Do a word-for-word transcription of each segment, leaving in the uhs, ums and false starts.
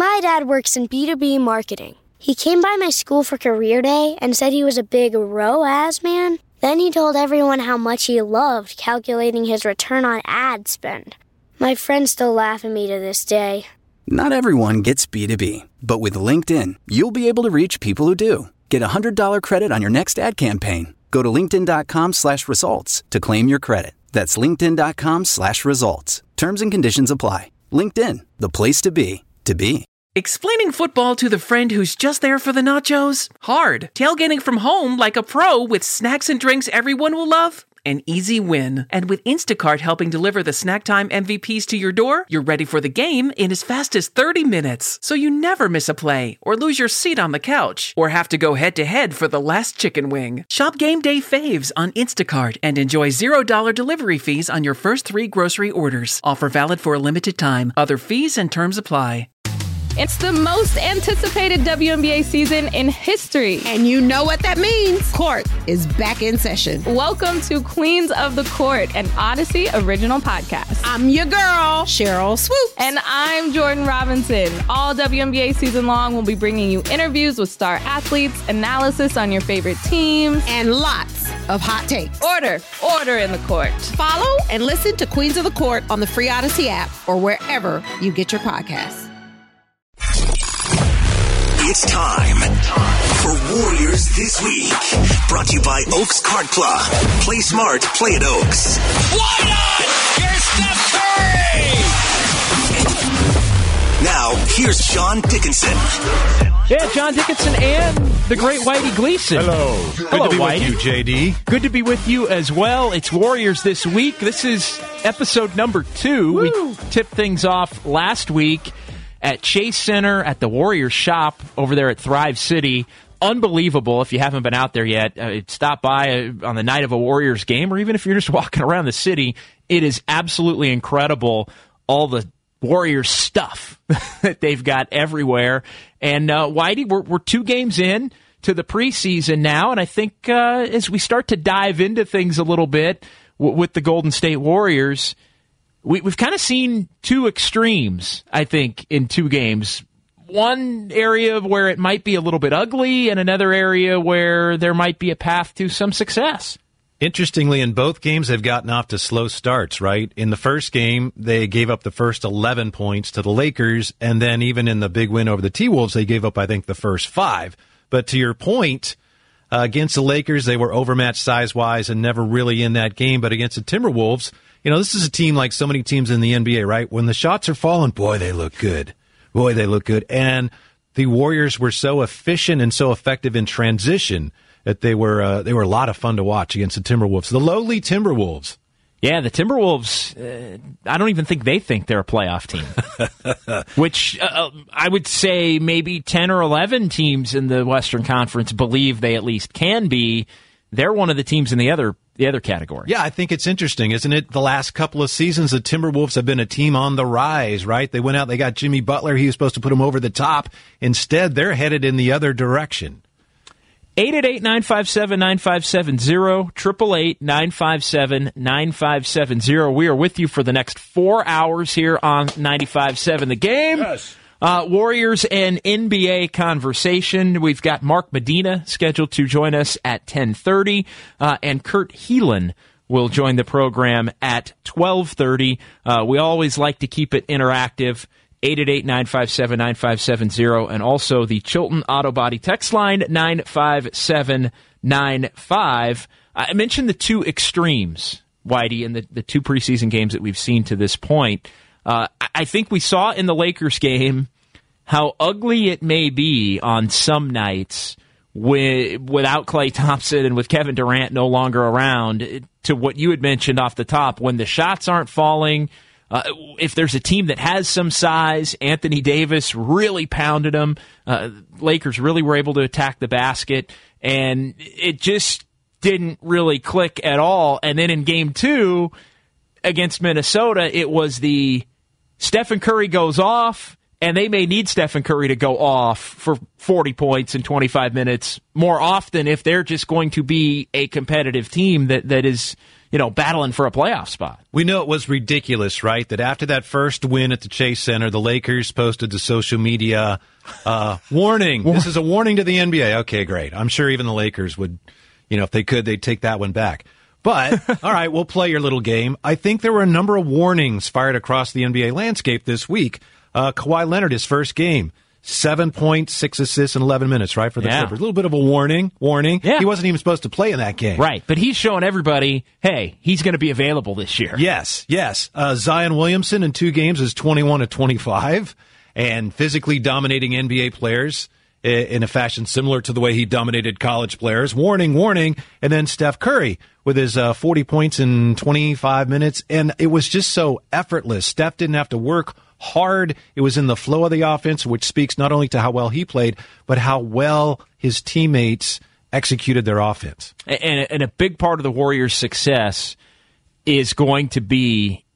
My dad works in B two B marketing. He came by my school for career day and said he was a big R O A S man. Then he told everyone how much he loved calculating his return on ad spend. My friends still laugh at me to this day. Not everyone gets B two B, but with LinkedIn, you'll be able to reach people who do. Get a one hundred dollars credit on your next ad campaign. Go to linkedin.com slash results to claim your credit. That's linkedin.com slash results. Terms and conditions apply. LinkedIn, the place to be, to be. Explaining football to the friend who's just there for the nachos? Hard. Tailgating from home like a pro with snacks and drinks everyone will love? An easy win. And with Instacart helping deliver the snack time M V Ps to your door, you're ready for the game in as fast as thirty minutes. So you never miss a play, or lose your seat on the couch, or have to go head-to-head for the last chicken wing. Shop Game Day Faves on Instacart and enjoy zero dollars delivery fees on your first three grocery orders. Offer valid for a limited time. Other fees and terms apply. It's the most anticipated W N B A season in history. And you know what that means. Court is back in session. Welcome to Queens of the Court, an Odyssey original podcast. I'm your girl, Cheryl Swoops. And I'm Jordan Robinson. All W N B A season long, we'll be bringing you interviews with star athletes, analysis on your favorite teams, and lots of hot takes. Order, order in the court. Follow and listen to Queens of the Court on the free Odyssey app or wherever you get your podcasts. It's time for Warriors This Week. Brought to you by Oaks Card Club. Play smart, play at Oaks. Why not? Here's Steph Curry! Now, here's Sean Dickinson. Yeah, John Dickinson and the great Whitey Gleason. Hello. Good Hello, to be Whitey. with you, J D. Good to be with you as well. It's Warriors This Week. This is episode number two. Woo. We tipped things off last week at Chase Center at the Warriors shop over there at Thrive City. Unbelievable. If you haven't been out there yet, uh, stop by uh, on the night of a Warriors game, or even if you're just walking around the city. It is absolutely incredible, all the Warriors stuff that they've got everywhere. And uh, Whitey, we're, we're two games in to the preseason now, and I think uh, as we start to dive into things a little bit w- with the Golden State Warriors, We, we've kind of seen two extremes, I think, in two games. One area where it might be a little bit ugly, and another area where there might be a path to some success. Interestingly, in both games, they've gotten off to slow starts, right? In the first game, they gave up the first eleven points to the Lakers, and then even in the big win over the T-Wolves, they gave up, I think, the first five. But to your point, uh, against the Lakers, they were overmatched size-wise and never really in that game. But against the Timberwolves, you know, this is a team like so many teams in the N B A, right? When the shots are falling, boy, they look good. Boy, they look good. And the Warriors were so efficient and so effective in transition that they were uh, they were a lot of fun to watch against the Timberwolves, the lowly Timberwolves. Yeah, the Timberwolves, uh, I don't even think they think they're a playoff team, which uh, I would say maybe ten or eleven teams in the Western Conference believe they at least can be. They're one of the teams in the other the other category. Yeah, I think it's interesting, isn't it? The last couple of seasons, the Timberwolves have been a team on the rise, right? They went out, they got Jimmy Butler. He was supposed to put them over the top. Instead, they're headed in the other direction. eight eight eight, nine five seven, nine five seven zero, eight eight eight, nine five seven, nine five seven zero. We are with you for the next four hours here on ninety-five point seven The Game. Yes. Uh, Warriors and N B A conversation. We've got Mark Medina scheduled to join us at ten thirty, uh, and Kurt Heelan will join the program at twelve thirty. Uh, we always like to keep it interactive. eight eight eight, nine five seven, nine five seven zero, and also the Chilton Auto Body text line, nine five seven nine five. I mentioned the two extremes, Whitey, in the, the two preseason games that we've seen to this point. Uh, I think we saw in the Lakers game how ugly it may be on some nights with, without Klay Thompson and with Kevin Durant no longer around, to what you had mentioned off the top, when the shots aren't falling. Uh, if there's a team that has some size, Anthony Davis really pounded them. Uh, Lakers really were able to attack the basket, and it just didn't really click at all. And then in game two against Minnesota, it was the Stephen Curry goes off, and they may need Stephen Curry to go off for forty points in twenty-five minutes more often if they're just going to be a competitive team that, that is, you know, battling for a playoff spot. We know it was ridiculous, right? That after that first win at the Chase Center, the Lakers posted to social media, uh, warning, this is a warning to the N B A. Okay, great. I'm sure even the Lakers would, you know, if they could, they'd take that one back. But, all right, we'll play your little game. I think there were a number of warnings fired across the N B A landscape this week. Uh, Kawhi Leonard, his first game, seven points, six assists in eleven minutes, right, for the yeah. Clippers. A little bit of a warning, warning. Yeah. He wasn't even supposed to play in that game. Right, but he's showing everybody, hey, he's going to be available this year. Yes, yes. Uh, Zion Williamson in two games is twenty-one to twenty-five, and physically dominating N B A players in a fashion similar to the way he dominated college players. Warning, warning. And then Steph Curry with his uh, forty points in twenty-five minutes. And it was just so effortless. Steph didn't have to work hard. It was in the flow of the offense, which speaks not only to how well he played, but how well his teammates executed their offense. And, and a big part of the Warriors' success is going to be,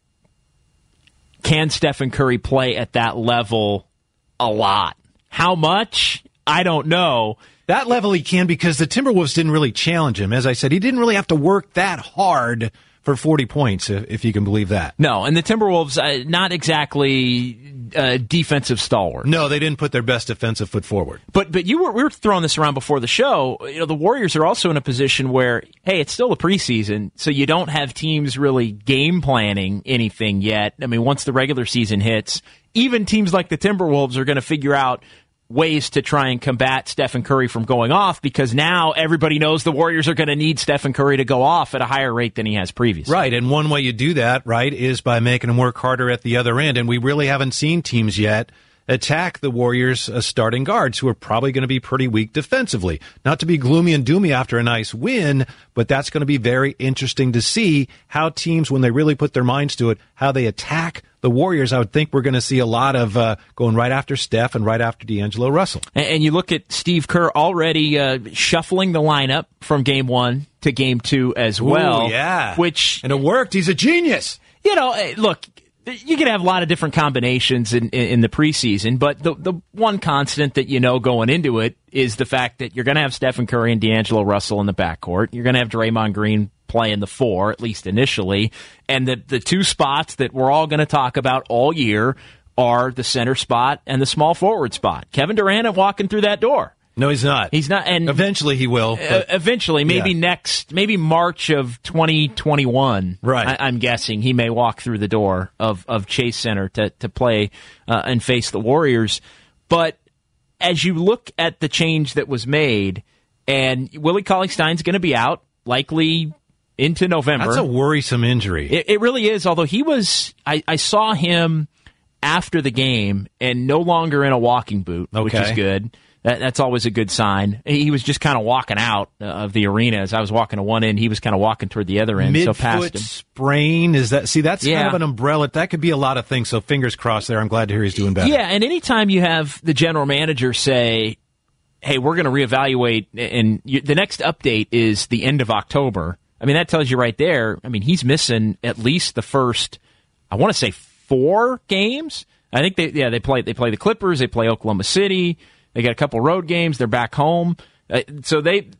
can Stephen Curry play at that level a lot? How much? I don't know. That level he can, because the Timberwolves didn't really challenge him. As I said, he didn't really have to work that hard for forty points, if, if you can believe that. No, and the Timberwolves, uh, not exactly uh, defensive stalwart. No, they didn't put their best defensive foot forward. But but you were we were throwing this around before the show. You know, the Warriors are also in a position where, hey, it's still the preseason, so you don't have teams really game planning anything yet. I mean, once the regular season hits, even teams like the Timberwolves are going to figure out ways to try and combat Stephen Curry from going off, because now everybody knows the Warriors are going to need Stephen Curry to go off at a higher rate than he has previously. Right, and one way you do that, right, is by making him work harder at the other end, and we really haven't seen teams yet attack the Warriors' uh, starting guards, who are probably going to be pretty weak defensively. Not to be gloomy and doomy after a nice win, but that's going to be very interesting to see how teams, when they really put their minds to it, how they attack the Warriors. I would think we're going to see a lot of uh, going right after Steph and right after D'Angelo Russell. And, and you look at Steve Kerr already uh, shuffling the lineup from game one to game two as well. Ooh, yeah. Which, and it worked. He's a genius. You know, look, you can have a lot of different combinations in, in, in the preseason, but the the one constant that you know going into it is the fact that you're going to have Stephen Curry and D'Angelo Russell in the backcourt. You're going to have Draymond Green playing the four, at least initially. And the, the two spots that we're all going to talk about all year are the center spot and the small forward spot. Kevin Durant ain't walking through that door. No, he's not. He's not. And eventually he will. Uh, eventually, maybe yeah. next, maybe March of twenty twenty-one. Right. I, I'm guessing he may walk through the door of, of Chase Center to, to play uh, and face the Warriors. But as you look at the change that was made, and Willie Cauley-Stein's going to be out, likely into November. That's a worrisome injury. It, it really is, although he was, I, I saw him after the game and no longer in a walking boot, okay. which is good. That, that's always a good sign. He was just kind of walking out uh, of the arena. As I was walking to one end, he was kind of walking toward the other end. Midfoot so past him. sprain, is that? See, that's yeah. kind of an umbrella. That could be a lot of things. So fingers crossed there. I'm glad to hear he's doing better. Yeah, and anytime you have the general manager say, "Hey, we're going to reevaluate," and you, the next update is the end of October. I mean, that tells you right there. I mean, he's missing at least the first, I want to say, four games. I think they, yeah, they play. They play the Clippers. They play Oklahoma City. They got a couple road games. They're back home. Uh, so they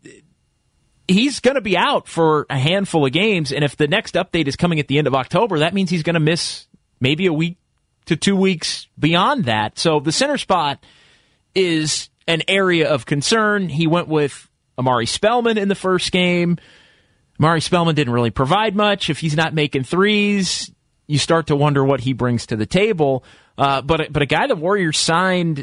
he's going to be out for a handful of games. And if the next update is coming at the end of October, that means he's going to miss maybe a week to two weeks beyond that. So the center spot is an area of concern. He went with Amari Spellman in the first game. Amari Spellman didn't really provide much. If he's not making threes, you start to wonder what he brings to the table. Uh, but, but a guy the Warriors signed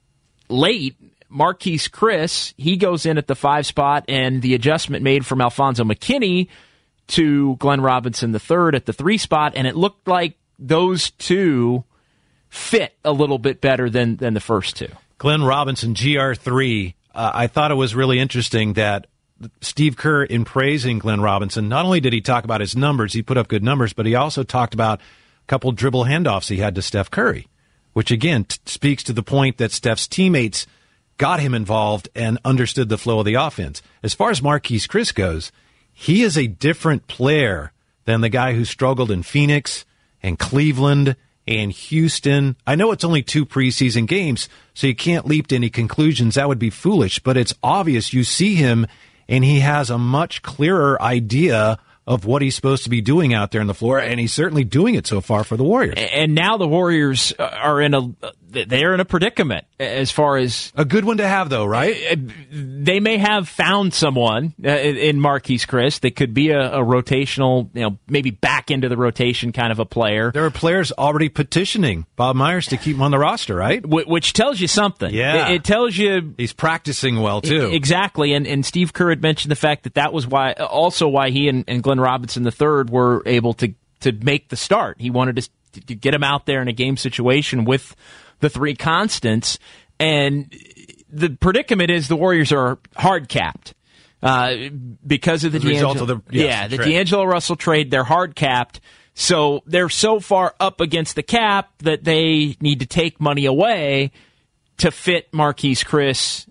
late, Marquise Chris, he goes in at the five spot, and the adjustment made from Alfonso McKinney to Glenn Robinson the third at the three spot, and it looked like those two fit a little bit better than, than the first two. Glenn Robinson, G R three, uh, I thought it was really interesting that Steve Kerr, in praising Glenn Robinson, not only did he talk about his numbers, he put up good numbers, but he also talked about a couple dribble handoffs he had to Steph Curry, which, again, t- speaks to the point that Steph's teammates got him involved and understood the flow of the offense. As far as Marquise Chris goes, he is a different player than the guy who struggled in Phoenix and Cleveland and Houston. I know it's only two preseason games, so you can't leap to any conclusions. That would be foolish, but it's obvious. You see him, and he has a much clearer idea of what he's supposed to be doing out there on the floor, and he's certainly doing it so far for the Warriors. And now the Warriors are in a they're in a predicament as far as a good one to have, though, right? They may have found someone in Marquise Chriss that could be a, a rotational, you know, maybe back into the rotation kind of a player. There are players already petitioning Bob Myers to keep him on the roster, right? Which tells you something. Yeah, it, it tells you he's practicing well too. Exactly, and and Steve Kerr had mentioned the fact that that was why, also why he and, and Glenn Robinson the third were able to to make the start. He wanted to, to get him out there in a game situation with the three constants, and the predicament is the Warriors are hard capped uh, because of the, the result of the yes, yeah the trade. D'Angelo Russell trade. They're hard capped, so they're so far up against the cap that they need to take money away to fit Marquise Chriss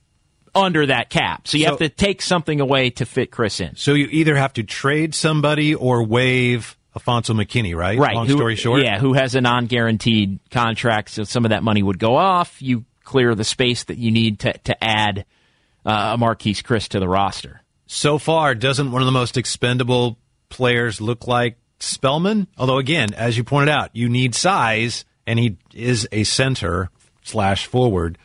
under that cap. So you so, have to take something away to fit Chriss in. So you either have to trade somebody or waive Alfonso McKinney, right? Right. Long who, story short. Yeah, who has a non-guaranteed contract, so some of that money would go off. You clear the space that you need to, to add uh, a Marquise Chriss to the roster. So far, doesn't one of the most expendable players look like Spellman? Although, again, as you pointed out, you need size, and he is a center slash forward.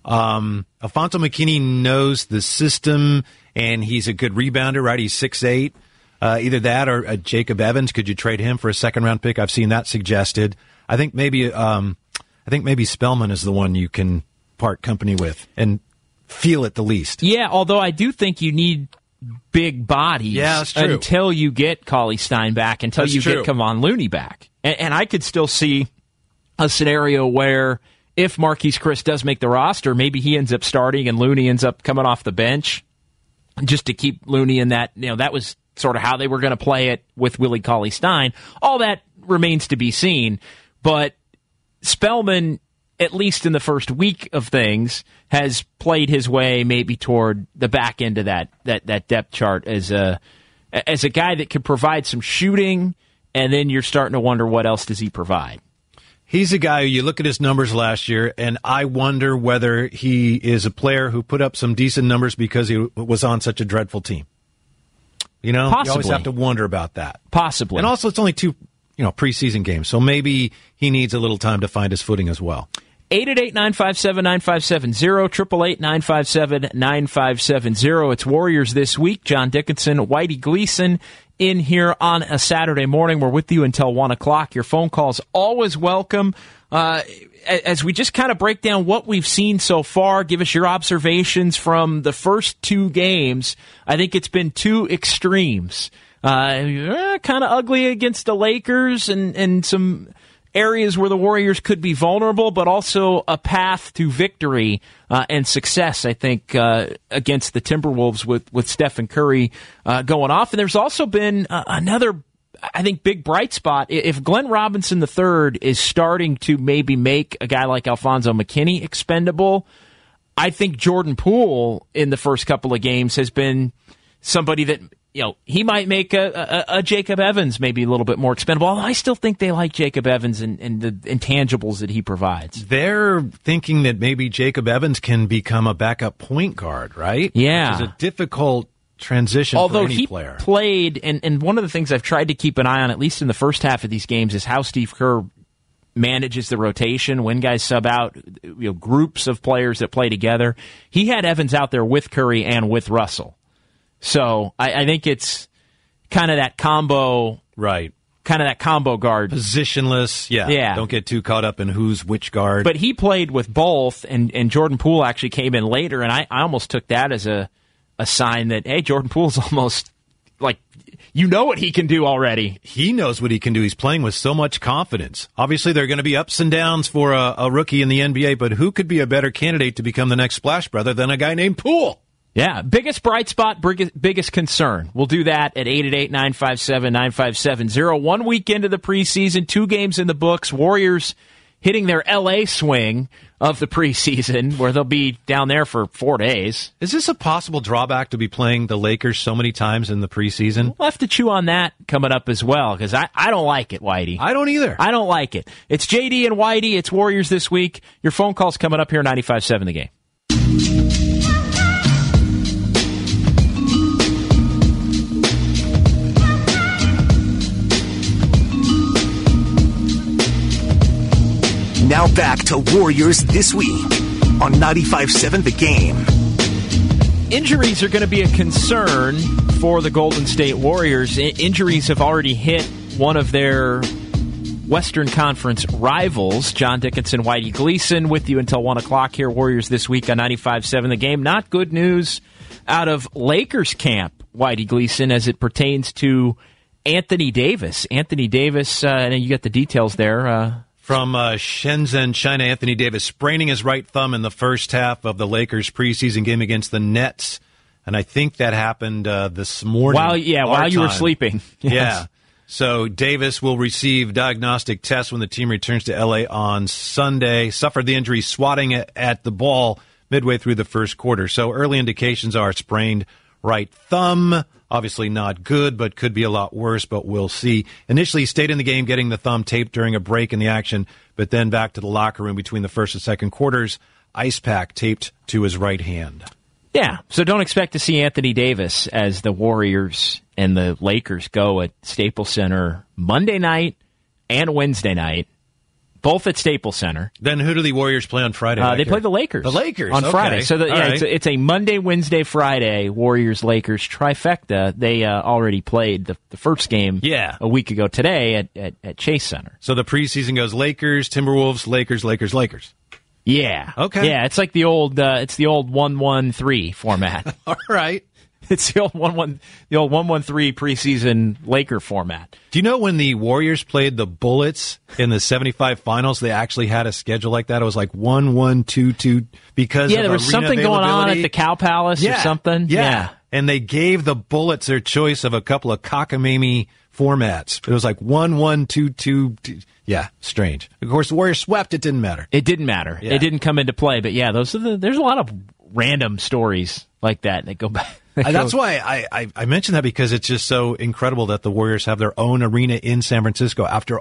Um, Alfonso McKinney knows the system, and he's a good rebounder, right? He's six eight. Uh, either that or uh, Jacob Evans. Could you trade him for a second round pick? I've seen that suggested. I think maybe um, I think maybe Spellman is the one you can part company with and feel it the least. Yeah, although I do think you need big bodies yeah, that's true. until you get Cauley Stein back, until that's you true. get Kevon Looney back. And, and I could still see a scenario where if Marquise Chriss does make the roster, maybe he ends up starting and Looney ends up coming off the bench just to keep Looney in that. You know, that was sort of how they were going to play it with Willie Cauley Stein. All that remains to be seen. But Spellman, at least in the first week of things, has played his way maybe toward the back end of that that, that depth chart as a as a guy that could provide some shooting, and then you're starting to wonder what else does he provide. He's a guy who you look at his numbers last year, and I wonder whether he is a player who put up some decent numbers because he was on such a dreadful team. You know, Possibly. You always have to wonder about that. Possibly. And also, it's only two, you know, preseason games, so maybe he needs a little time to find his footing as well. eight eight eight, nine five seven, nine five seven zero, eight eight eight, nine five seven, nine five seven zero. It's Warriors This Week. John Dickinson, Whitey Gleason in here on a Saturday morning. We're with you until one o'clock. Your phone calls always welcome. Uh, as we just kind of break down what we've seen so far, give us your observations from the first two games. I think it's been two extremes. Uh, kind of ugly against the Lakers and, and some areas where the Warriors could be vulnerable, but also a path to victory uh, and success, I think, uh, against the Timberwolves with, with Stephen Curry uh, going off. And there's also been uh, another, I think, big bright spot. If Glenn Robinson the third is starting to maybe make a guy like Alfonso McKinney expendable, I think Jordan Poole in the first couple of games has been somebody that, you know, he might make a, a, a Jacob Evans maybe a little bit more expendable. I still think they like Jacob Evans and, and the intangibles that he provides. They're thinking that maybe Jacob Evans can become a backup point guard, right? Yeah. Which is a difficult transition Although for any he player. played, and, and one of the things I've tried to keep an eye on, at least in the first half of these games, is how Steve Kerr manages the rotation, when guys sub out, you know, groups of players that play together. He had Evans out there with Curry and with Russell. So I, I think it's kind of that combo, right? Kind of that combo guard, positionless. Yeah, yeah. Don't get too caught up in who's which guard. But he played with both, and, and Jordan Poole actually came in later, and I, I almost took that as a a sign that hey, Jordan Poole's almost like, you know what he can do already. He knows what he can do. He's playing with so much confidence. Obviously, there are going to be ups and downs for a, a rookie in the N B A, but who could be a better candidate to become the next Splash Brother than a guy named Poole? Yeah, biggest bright spot, biggest concern. We'll do that at eight eight eight, nine five seven, nine five seven zero. One week into the preseason, two games in the books. Warriors hitting their L A swing of the preseason, where they'll be down there for four days. Is this a possible drawback to be playing the Lakers so many times in the preseason? We'll have to chew on that coming up as well, because I, I don't like it, Whitey. I don't either. I don't like it. It's J D and Whitey. It's Warriors This Week. Your phone call's coming up here, ninety-five seven The Game. Now back to Warriors This Week on ninety-five seven The Game. Injuries are going to be a concern for the Golden State Warriors. I- injuries have already hit one of their Western Conference rivals. John Dickinson, Whitey Gleason with you until one o'clock here. Warriors This Week on ninety-five seven The Game. Not good news out of Lakers camp, Whitey Gleason, as it pertains to Anthony Davis. Anthony Davis, uh, and you got the details there. Uh, From uh, Shenzhen, China, Anthony Davis spraining his right thumb in the first half of the Lakers preseason game against the Nets. And I think that happened uh, this morning. While, yeah, while you time. were sleeping. Yes. Yeah. So Davis will receive diagnostic tests when the team returns to L A on Sunday. Suffered the injury swatting at the ball midway through the first quarter. So early indications are sprained right thumb. Obviously not good, but could be a lot worse, but we'll see. Initially, he stayed in the game, getting the thumb taped during a break in the action, but then back to the locker room between the first and second quarters, ice pack taped to his right hand. Yeah, so don't expect to see Anthony Davis as the Warriors and the Lakers go at Staples Center Monday night and Wednesday night, both at Staples Center. Then who do the Warriors play on Friday? Uh, they play the Lakers. The Lakers on okay. Friday. So the, yeah, right. it's, a, it's a Monday, Wednesday, Friday Warriors Lakers trifecta. They uh, already played the, the first game yeah. a week ago today at, at, at Chase Center. So the preseason goes Lakers, Timberwolves, Lakers, Lakers, Lakers. Yeah. Okay. Yeah, it's like the old uh, it's the old one one three format. All right. It's the old one one the old one one three preseason Laker format. Do you know when the Warriors played the Bullets in the seventy-five finals, they actually had a schedule like that? It was like one one two two because yeah, of there was arena something going on at the Cow Palace yeah. or something. Yeah. yeah. And they gave the Bullets their choice of a couple of cockamamie formats. It was like one one two two. Yeah, strange. Of course, the Warriors swept. It didn't matter. It didn't matter. Yeah. It didn't come into play. But yeah, those are the, there's a lot of random stories like that that go back. That Uh, That's go, why I, I, I mentioned that, because it's just so incredible that the Warriors have their own arena in San Francisco after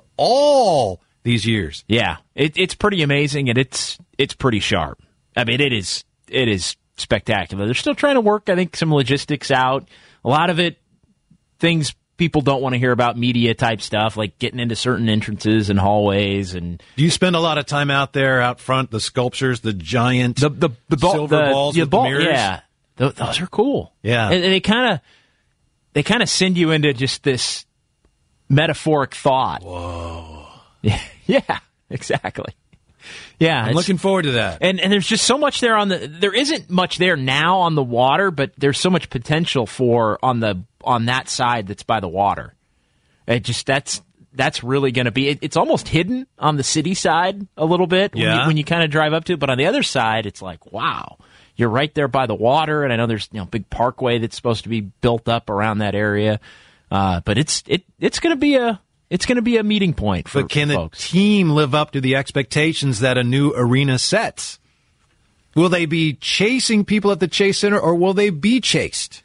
all these years. Yeah, it, it's pretty amazing, and it's it's pretty sharp. I mean, it is it is spectacular. They're still trying to work, I think, some logistics out. A lot of it, things people don't want to hear about, media type stuff, like getting into certain entrances and hallways. And do you spend a lot of time out there, out front? The sculptures, the giant the the, the ball, silver the, balls the with ball, the mirrors. Yeah, th- those are cool. Yeah, and, and they kind of they kind of send you into just this metaphoric thought. Whoa. Yeah, yeah, exactly. Yeah, I'm looking forward to that. And and there's just so much there on the. There isn't much there now on the water, but there's so much potential for on the on that side that's by the water. It just that's that's really going to be. It, it's almost hidden on the city side a little bit when yeah. you, when you kind of drive up to it, but on the other side, it's like, wow, you're right there by the water. And I know there's you know big parkway that's supposed to be built up around that area, uh, but it's it it's going to be a. It's going to be a meeting point for, but can for the folks. team live up to the expectations that a new arena sets? Will they be chasing people at the Chase Center, or will they be chased?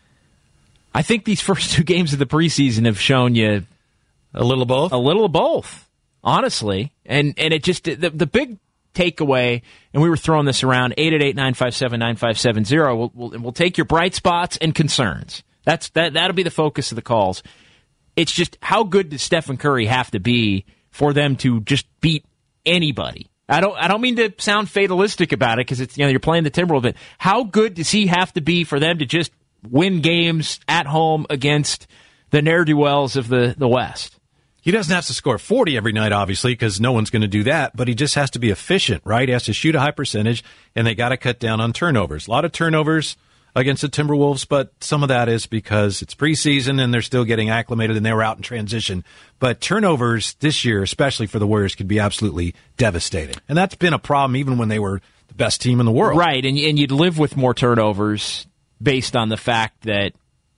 I think these first two games of the preseason have shown you a little of both. A little of both, honestly. And and it just the the big takeaway, and we were throwing this around eight eight eight, nine five seven, nine five seven zero. We'll, we'll we'll take your bright spots and concerns. That's that that'll be the focus of the calls. It's just how good does Stephen Curry have to be for them to just beat anybody? I don't I don't mean to sound fatalistic about it, because it's you know you're playing the Timberwolves, but how good does he have to be for them to just win games at home against the ne'er-do-wells of the, the West? He doesn't have to score forty every night, obviously, because no one's going to do that, but he just has to be efficient, right? He has to shoot a high percentage, and they got to cut down on turnovers. A lot of turnovers against the Timberwolves, but some of that is because it's preseason and they're still getting acclimated and they were out in transition. But turnovers this year, especially for the Warriors, could be absolutely devastating. And that's been a problem even when they were the best team in the world. Right, and, and you'd live with more turnovers based on the fact that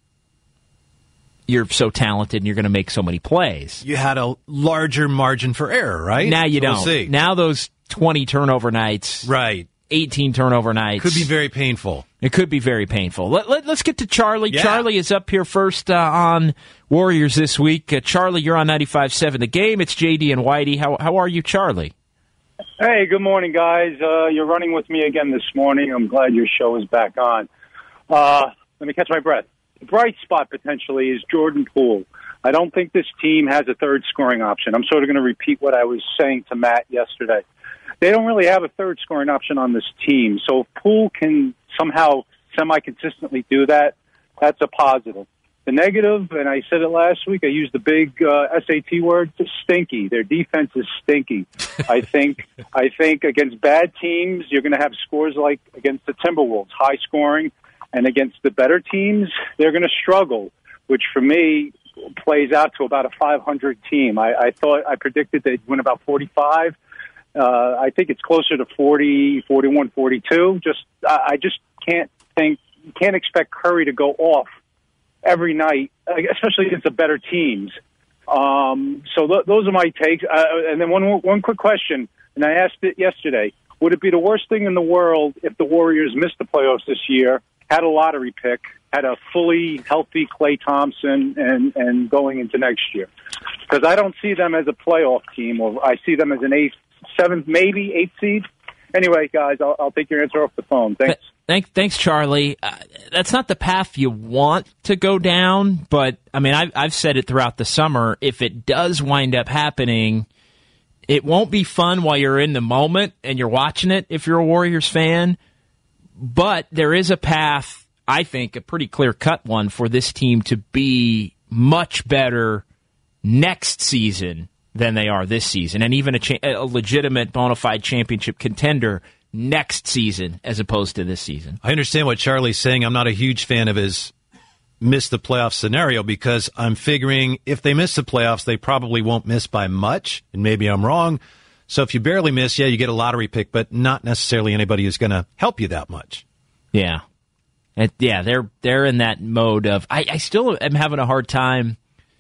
you're so talented and you're going to make so many plays. You had a larger margin for error, right? Now you so don't. We'll see. Now those twenty turnover nights, right? eighteen turnover nights. Could be very painful. It could be very painful. Let, let, let's get to Charlie. Yeah. Charlie is up here first uh, on Warriors This Week. Uh, Charlie, you're on ninety-five seven The Game. It's J D and Whitey. How, how are you, Charlie? Hey, good morning, guys. Uh, you're running with me again this morning. I'm glad your show is back on. Uh, let me catch my breath. The bright spot potentially is Jordan Poole. I don't think this team has a third scoring option. I'm sort of going to repeat what I was saying to Matt yesterday. they don't really have a third scoring option on this team. So if Poole can somehow semi-consistently do that, that's a positive. The negative, and I said it last week, I used the big uh, S A T word, stinky. Their defense is stinky. I think I think against bad teams, you're going to have scores like against the Timberwolves, high scoring, and against the better teams, they're going to struggle, which for me plays out to about a five hundred team. I, I thought I predicted they'd win about forty-five. Uh, I think it's closer to forty, forty-one, forty-two. Just I, I just can't think, can't expect Curry to go off every night, especially against the better teams. Um, so th- those are my takes. Uh, and then one one quick question, and I asked it yesterday. Would it be the worst thing in the world if the Warriors missed the playoffs this year, had a lottery pick, had a fully healthy Klay Thompson, and, and going into next year? Because I don't see them as a playoff team, or I see them as an eighth, seventh, maybe eighth seed. Anyway, guys, I'll, I'll take your answer off the phone. Thanks. Thanks, thanks, Charlie. Uh, that's not the path you want to go down, but I mean, I've, I've said it throughout the summer. If it does wind up happening, it won't be fun while you're in the moment and you're watching it if you're a Warriors fan. But there is a path, I think, a pretty clear-cut one for this team to be much better next season than they are this season, and even a, cha- a legitimate bona fide championship contender next season as opposed to this season. I understand what Charlie's saying. I'm not a huge fan of his miss the playoff scenario because I'm figuring if they miss the playoffs, they probably won't miss by much, and maybe I'm wrong. So if you barely miss, yeah, you get a lottery pick, but not necessarily anybody who's going to help you that much. Yeah. It, yeah, they're they're in that mode of, I, I still am having a hard time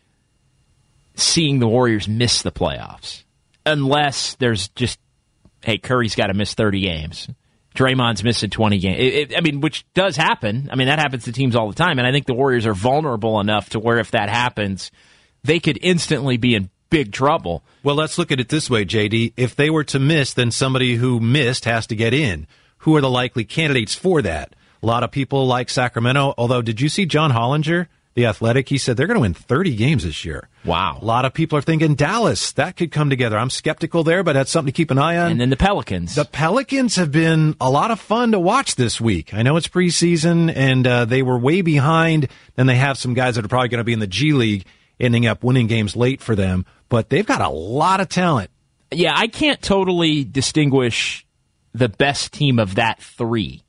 seeing the Warriors miss the playoffs. Unless there's just, hey, Curry's got to miss thirty games. Draymond's missing twenty games. It, it, I mean, which does happen. I mean, that happens to teams all the time. And I think the Warriors are vulnerable enough to where if that happens, they could instantly be in big trouble. Well, let's look at it this way, J D. If they were to miss, then somebody who missed has to get in. Who are the likely candidates for that? A lot of people like Sacramento. Although, did you see John Hollinger, The Athletic? He said they're going to win thirty games this year. Wow. A lot of people are thinking Dallas. That could come together. I'm skeptical there, but that's something to keep an eye on. And then the Pelicans. The Pelicans have been a lot of fun to watch this week. I know it's preseason, and uh, they were way behind. Then they have some guys that are probably going to be in the G League, ending up winning games late for them. But they've got a lot of talent. Yeah, I can't totally distinguish the best team of that three.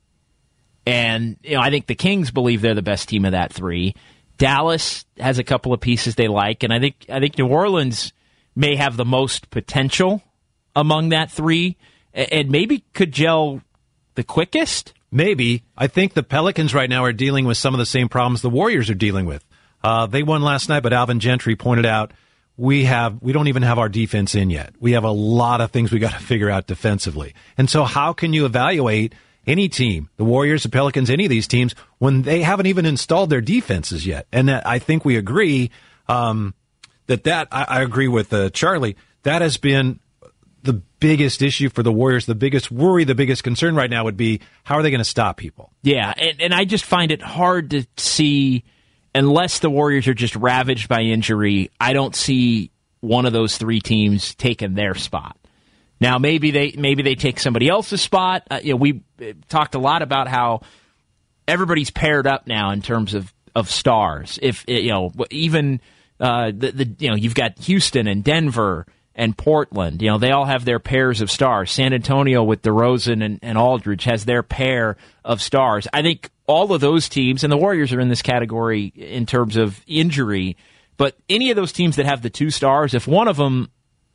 And, you know, I think the Kings believe they're the best team of that three. Dallas has a couple of pieces they like, and I think I think New Orleans may have the most potential among that three, and maybe could gel the quickest. Maybe. I think the Pelicans right now are dealing with some of the same problems the Warriors are dealing with. Uh, they won last night, but Alvin Gentry pointed out we have we don't even have our defense in yet. We have a lot of things we got to figure out defensively. And so how can you evaluate any team, the Warriors, the Pelicans, any of these teams, when they haven't even installed their defenses yet? And that, I think we agree um, that that, I, I agree with uh, Charlie, that has been the biggest issue for the Warriors. The biggest worry, the biggest concern right now would be how are they going to stop people? Yeah, and, and I just find it hard to see, unless the Warriors are just ravaged by injury, I don't see one of those three teams taking their spot. Now, maybe they maybe they take somebody else's spot. Uh, you know, we talked a lot about how everybody's paired up now in terms of, of stars. If you know, even uh, the, the you know, you've got Houston and Denver and Portland. You know, they all have their pairs of stars. San Antonio with DeRozan and, and Aldridge has their pair of stars. I think all of those teams, and the Warriors are in this category in terms of injury. But any of those teams that have the two stars, if one of them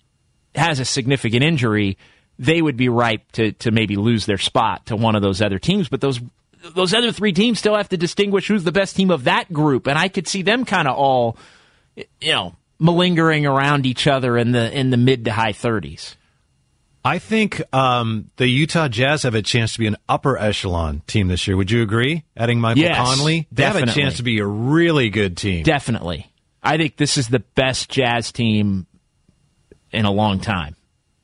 has a significant injury, they would be ripe to, to maybe lose their spot to one of those other teams. But those those other three teams still have to distinguish who's the best team of that group. And I could see them kind of all, you know, malingering around each other in the in the mid to high thirties. I think um, the Utah Jazz have a chance to be an upper echelon team this year. Would you agree? Adding Michael yes, Conley, they definitely. have a chance to be a really good team. Definitely. I think this is the best Jazz team in a long time,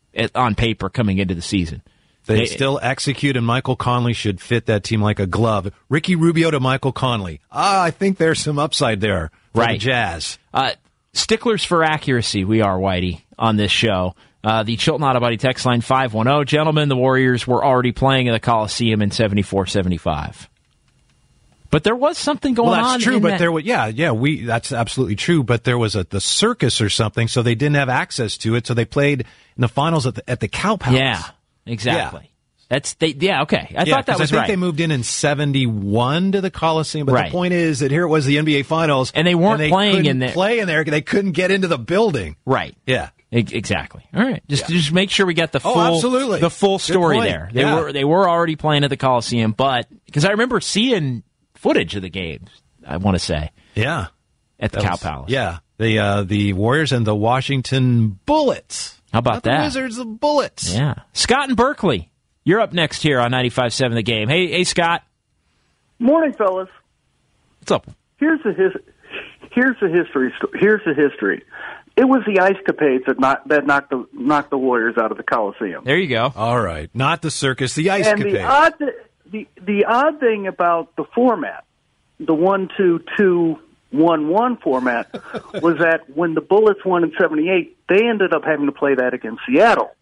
on paper, coming into the season. They, they still execute, and Michael Conley should fit that team like a glove. Ricky Rubio to Michael Conley. Ah, I think there's some upside there for right. the Jazz. Uh, sticklers for accuracy, we are, Whitey, on this show. Uh, the Chilton Auto Body text line five one zero. Gentlemen, the Warriors were already playing in the Coliseum in seventy-four seventy-five. But there was something going on. Well, that's on true, but that. there was, yeah, yeah, we, that's absolutely true, but there was a, the circus or something, so they didn't have access to it, so they played in the finals at the, at the Cow Palace. Yeah, exactly. Yeah. That's, they, yeah, okay. I yeah, thought that was I think right. they moved in in seventy-one to the Coliseum, but right. the point is that here it was the N B A Finals. And they weren't and they playing couldn't in there. play in there, they couldn't get into the building. Right. Yeah. Exactly. All right. Just Yeah. just make sure we get the full Oh, absolutely. the full Good story point. there. They Yeah. were they were already playing at the Coliseum, but because I remember seeing footage of the games, I want to say. Yeah. At the That Cow was- Palace. Yeah. The uh, the Warriors and the Washington Bullets. How about Not that? The Wizards, the Bullets. Yeah. Scott in Berkeley, you're up next here on ninety-five point seven The Game. Hey, hey, Scott. Morning, fellas. What's up? Here's the his, here's the history. sto- Here's the history. It was the Ice Capades that knocked that knocked the knocked the Warriors out of the Coliseum. There you go. All right. Not the circus, the Ice And Capades. the odd th- the the odd thing about the format, the one two two one one format, was that when the Bullets won in seventy-eight, they ended up having to play that against Seattle.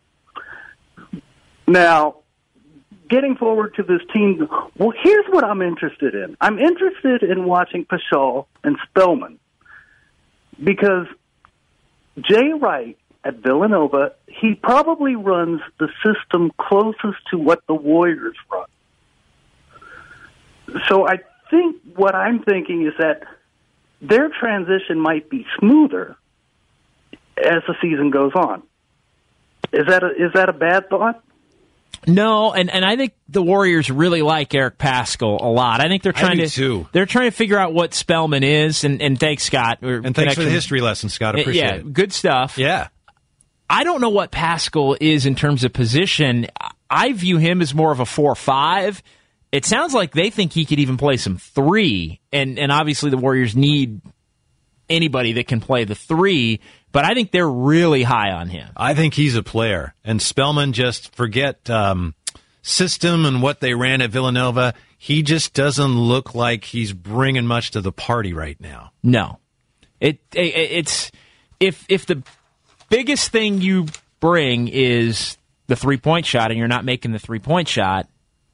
Now, getting forward to this team, well, here's what I'm interested in. I'm interested in watching Paschal and Spellman because Jay Wright at Villanova, he probably runs the system closest to what the Warriors run. So I think what I'm thinking is that their transition might be smoother as the season goes on. Is that a, is that a bad thought? No, and, and I think the Warriors really like Eric Paschal a lot. I think they're trying do to too. They're trying to figure out what Spellman is, and, and thanks, Scott. And thanks for the history lesson, Scott. Appreciate yeah, it. good stuff. Yeah. I don't know what Paschal is in terms of position. I view him as more of a four five. It sounds like they think he could even play some three, and, and obviously the Warriors need anybody that can play the three, but I think they're really high on him. I think he's a player. And Spellman, just forget um, system and what they ran at Villanova. He just doesn't look like he's bringing much to the party right now. No. It, it It's if if the biggest thing you bring is the three-point shot and you're not making the three-point shot,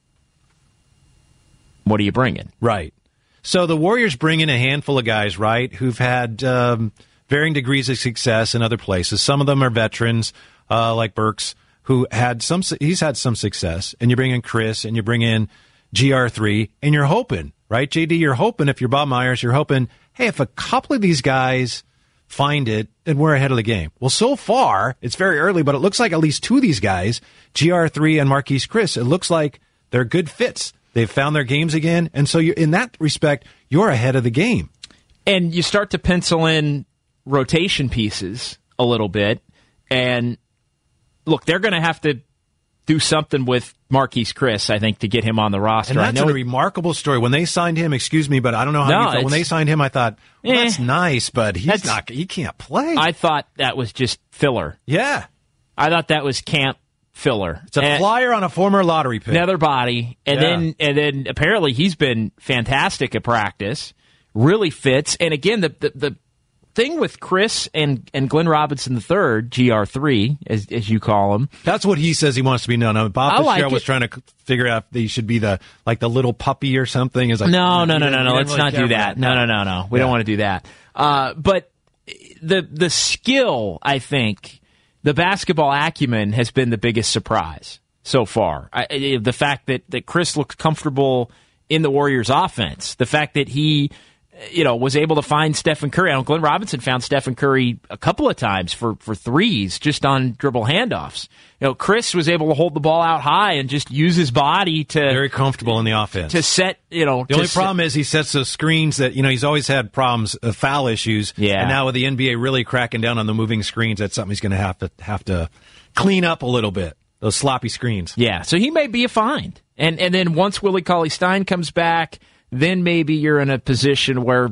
what are you bringing? Right. So the Warriors bring in a handful of guys, right, who've had um, varying degrees of success in other places. Some of them are veterans, uh, like Burks, who had some. He's had some success. And you bring in Chris, and you bring in G R three, and you're hoping, right, J D? You're hoping, if you're Bob Myers, you're hoping, hey, if a couple of these guys find it, then we're ahead of the game. Well, so far, it's very early, but it looks like at least two of these guys, G R three and Marquise Chris, it looks like they're good fits. They've found their games again, and so you, in that respect, you're ahead of the game. And you start to pencil in rotation pieces a little bit, and look, they're going to have to do something with Marquise Chris, I think, to get him on the roster. And that's I know a remarkable story. When they signed him, excuse me, but I don't know how No, you felt. When it's- they signed him, I thought, well, Eh. that's nice, but he's That's- not. He can't play. I thought that was just filler. yeah, I thought that was camp filler. it's a And- flyer on a former lottery pick. Another body, and Yeah. then and then apparently he's been fantastic at practice, really fits. And again, the the, the thing with Chris and, and Glenn Robinson the third, G R three, as as you call him, That's what he says he wants to be known. Now, Bob I like Fitzgerald was it. trying to c- figure out if he should be the like the little puppy or something. Is like no, no, he no, didn't- no, he no. didn't Let's really not care do for that. No, no, no, no. We Yeah. don't want to do that. Uh, but the the skill, I think, the basketball acumen has been the biggest surprise so far. I, I- the fact that, that Chris looks comfortable in the Warriors' offense, the fact that he, you know, was able to find Stephen Curry. I know Glenn Robinson found Stephen Curry a couple of times for, for threes just on dribble handoffs. You know, Chris was able to hold the ball out high and just use his body to very comfortable in the offense to set. You know, the only problem is he sets those screens that you know he's always had problems, uh, foul issues. Yeah. And now with the N B A really cracking down on the moving screens, that's something he's going to have to have to clean up a little bit. Those sloppy screens. Yeah, so he may be a find. And and then once Willie Cauley-Stein comes back, then maybe you're in a position where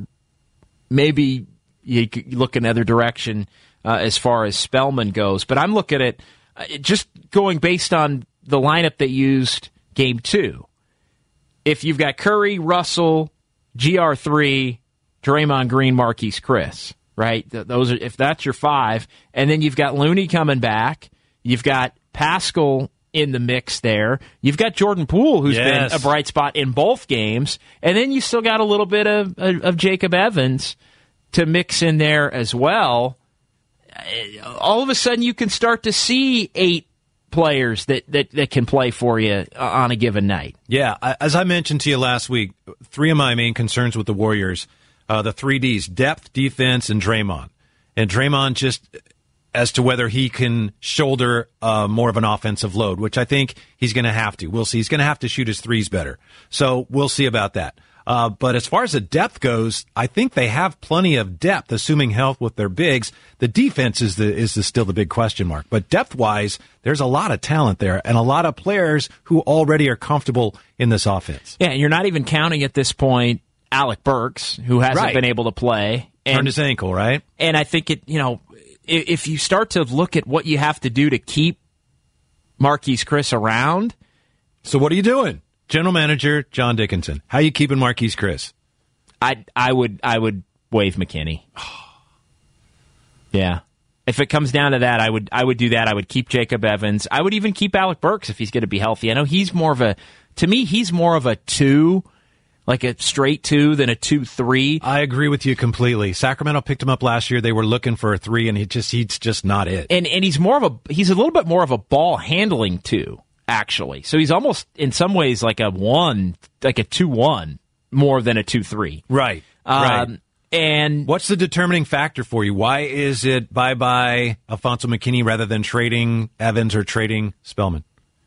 maybe you could look another direction uh, as far as Spellman goes. But I'm looking at uh, just going based on the lineup they used game two. If you've got Curry, Russell, G R three, Draymond Green, Marquise Chris, right? Th- those are if that's your five, and then you've got Looney coming back. You've got Pascal in the mix there. You've got Jordan Poole, who's yes. been a bright spot in both games, and then you still got a little bit of, of, of Jacob Evans to mix in there as well. All of a sudden, you can start to see eight players that, that, that can play for you on a given night. Yeah, as I mentioned to you last week, three of my main concerns with the Warriors, uh, the three Ds, depth, defense, and Draymond. And Draymond just as to whether he can shoulder uh, more of an offensive load, which I think he's going to have to. We'll see. He's going to have to shoot his threes better. So we'll see about that. Uh, but as far as the depth goes, I think they have plenty of depth, assuming health with their bigs. The defense is the is the, still the big question mark. But depth-wise, there's a lot of talent there and a lot of players who already are comfortable in this offense. Yeah, and you're not even counting at this point Alec Burks, who hasn't right. been able to play. And, Turned his ankle, right? And I think it, you know, if you start to look at what you have to do to keep Marquise Chris around. So what are you doing? General Manager John Dickinson, how are you keeping Marquise Chris? I I would I would waive McKinney. Yeah, if it comes down to that, I would I would do that. I would keep Jacob Evans. I would even keep Alec Burks if he's going to be healthy. I know he's more of a to me he's more of a two, like a straight two than a two three. I agree with you completely. Sacramento picked him up last year. They were looking for a three, and he just he's just not it. And and he's more of a he's a little bit more of a ball handling two. Actually, so he's almost in some ways like a one, like a two one, more than a two three. Right. Um, right. And what's the determining factor for you? Why is it bye bye Alfonso McKinney rather than trading Evans or trading Spellman?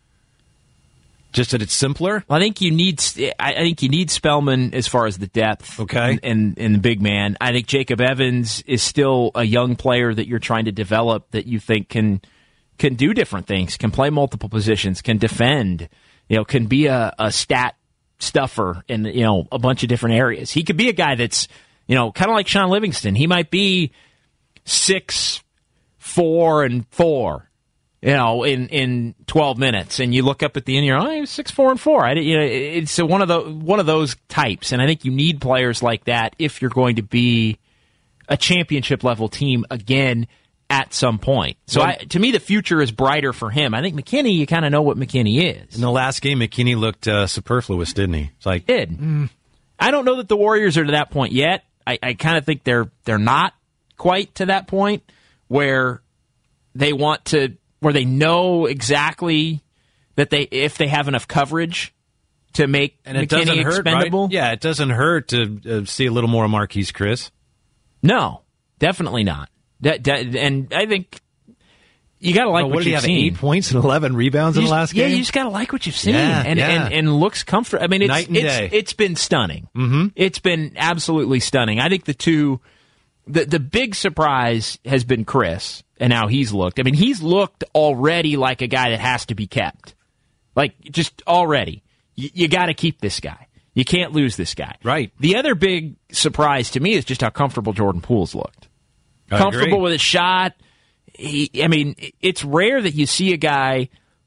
Just that it's simpler. Well, I think you need. I think you need Spellman as far as the depth. Okay. And, and and the big man. I think Jacob Evans is still a young player that you're trying to develop that you think can. can do different things, can play multiple positions, can defend, you know, can be a, a stat stuffer in, you know, a bunch of different areas. He could be a guy that's, you know, kind of like Sean Livingston. He might be six, four, and four, you know, in, in twelve minutes, and you look up at the end, you're oh, he's six, four, and four. I, you know, it's a, one of the one of those types, and I think you need players like that if you're going to be a championship level team again. At some point. So well, I, to me, the future is brighter for him. I think McKinney, you kind of know what McKinney is. In the last game, McKinney looked uh, superfluous, didn't he? It's like, did. Mm. I don't know that the Warriors are to that point yet. I, I kind of think they're they're not quite to that point where they want to, where they know exactly that they if they have enough coverage to make and it McKinney doesn't hurt, expendable. Right? Yeah, it doesn't hurt to uh, see a little more of Marquise Chris. No, definitely not. That, that, and I think you got to like well, what, what did you've he have, seen. Eight points and eleven rebounds you in just, the last yeah, game. Yeah, you just got to like what you've seen, yeah, and, yeah. and and looks comfortable. I mean, it's Night and it's day. it's been stunning. Mm-hmm. It's been absolutely stunning. I think the two, the the big surprise has been Chris and how he's looked. I mean, he's looked already like a guy that has to be kept, like just already. You, you got to keep this guy. You can't lose this guy. Right. The other big surprise to me is just how comfortable Jordan Poole's looked. I Comfortable agree. with his shot. He, I mean, it's rare that you see a guy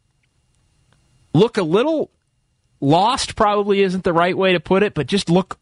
look a little lost, probably isn't the right way to put it, but just look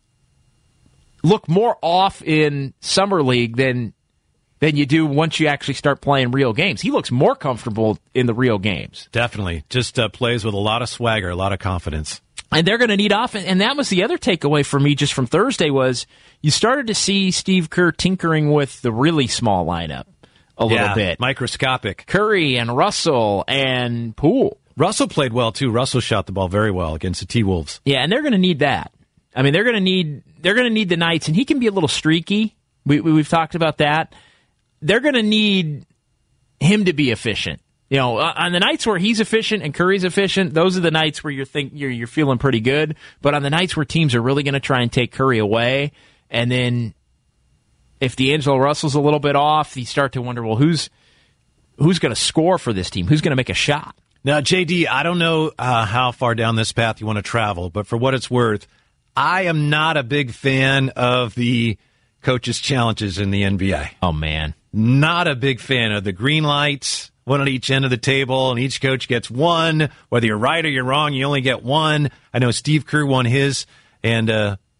look more off in Summer League than than you do once you actually start playing real games. He looks more comfortable in the real games. Definitely. Just uh, plays with a lot of swagger, a lot of confidence. And they're going to need offense. And that was the other takeaway for me just from Thursday was you started to see Steve Kerr tinkering with the really small lineup a little yeah, bit. Microscopic. Curry and Russell and Poole. Russell played well, too. Russell shot the ball very well against the T-Wolves. Yeah, and they're going to need that. I mean, they're going to need they're going to need the nights, and he can be a little streaky. We, we, we've talked about that. They're going to need him to be efficient. You know, on the nights where he's efficient and Curry's efficient, those are the nights where you're think you're you're feeling pretty good. But on the nights where teams are really going to try and take Curry away, and then if D'Angelo Russell's a little bit off, you start to wonder, well, who's who's going to score for this team? Who's going to make a shot? Now, J D, I don't know uh, how far down this path you want to travel, but for what it's worth, I am not a big fan of the coaches' challenges in the N B A. Oh, man. Not a big fan of the green lights. One on each end of the table, and each coach gets one. Whether you're right or you're wrong, you only get one. I know Steve Kerr won his, and uh,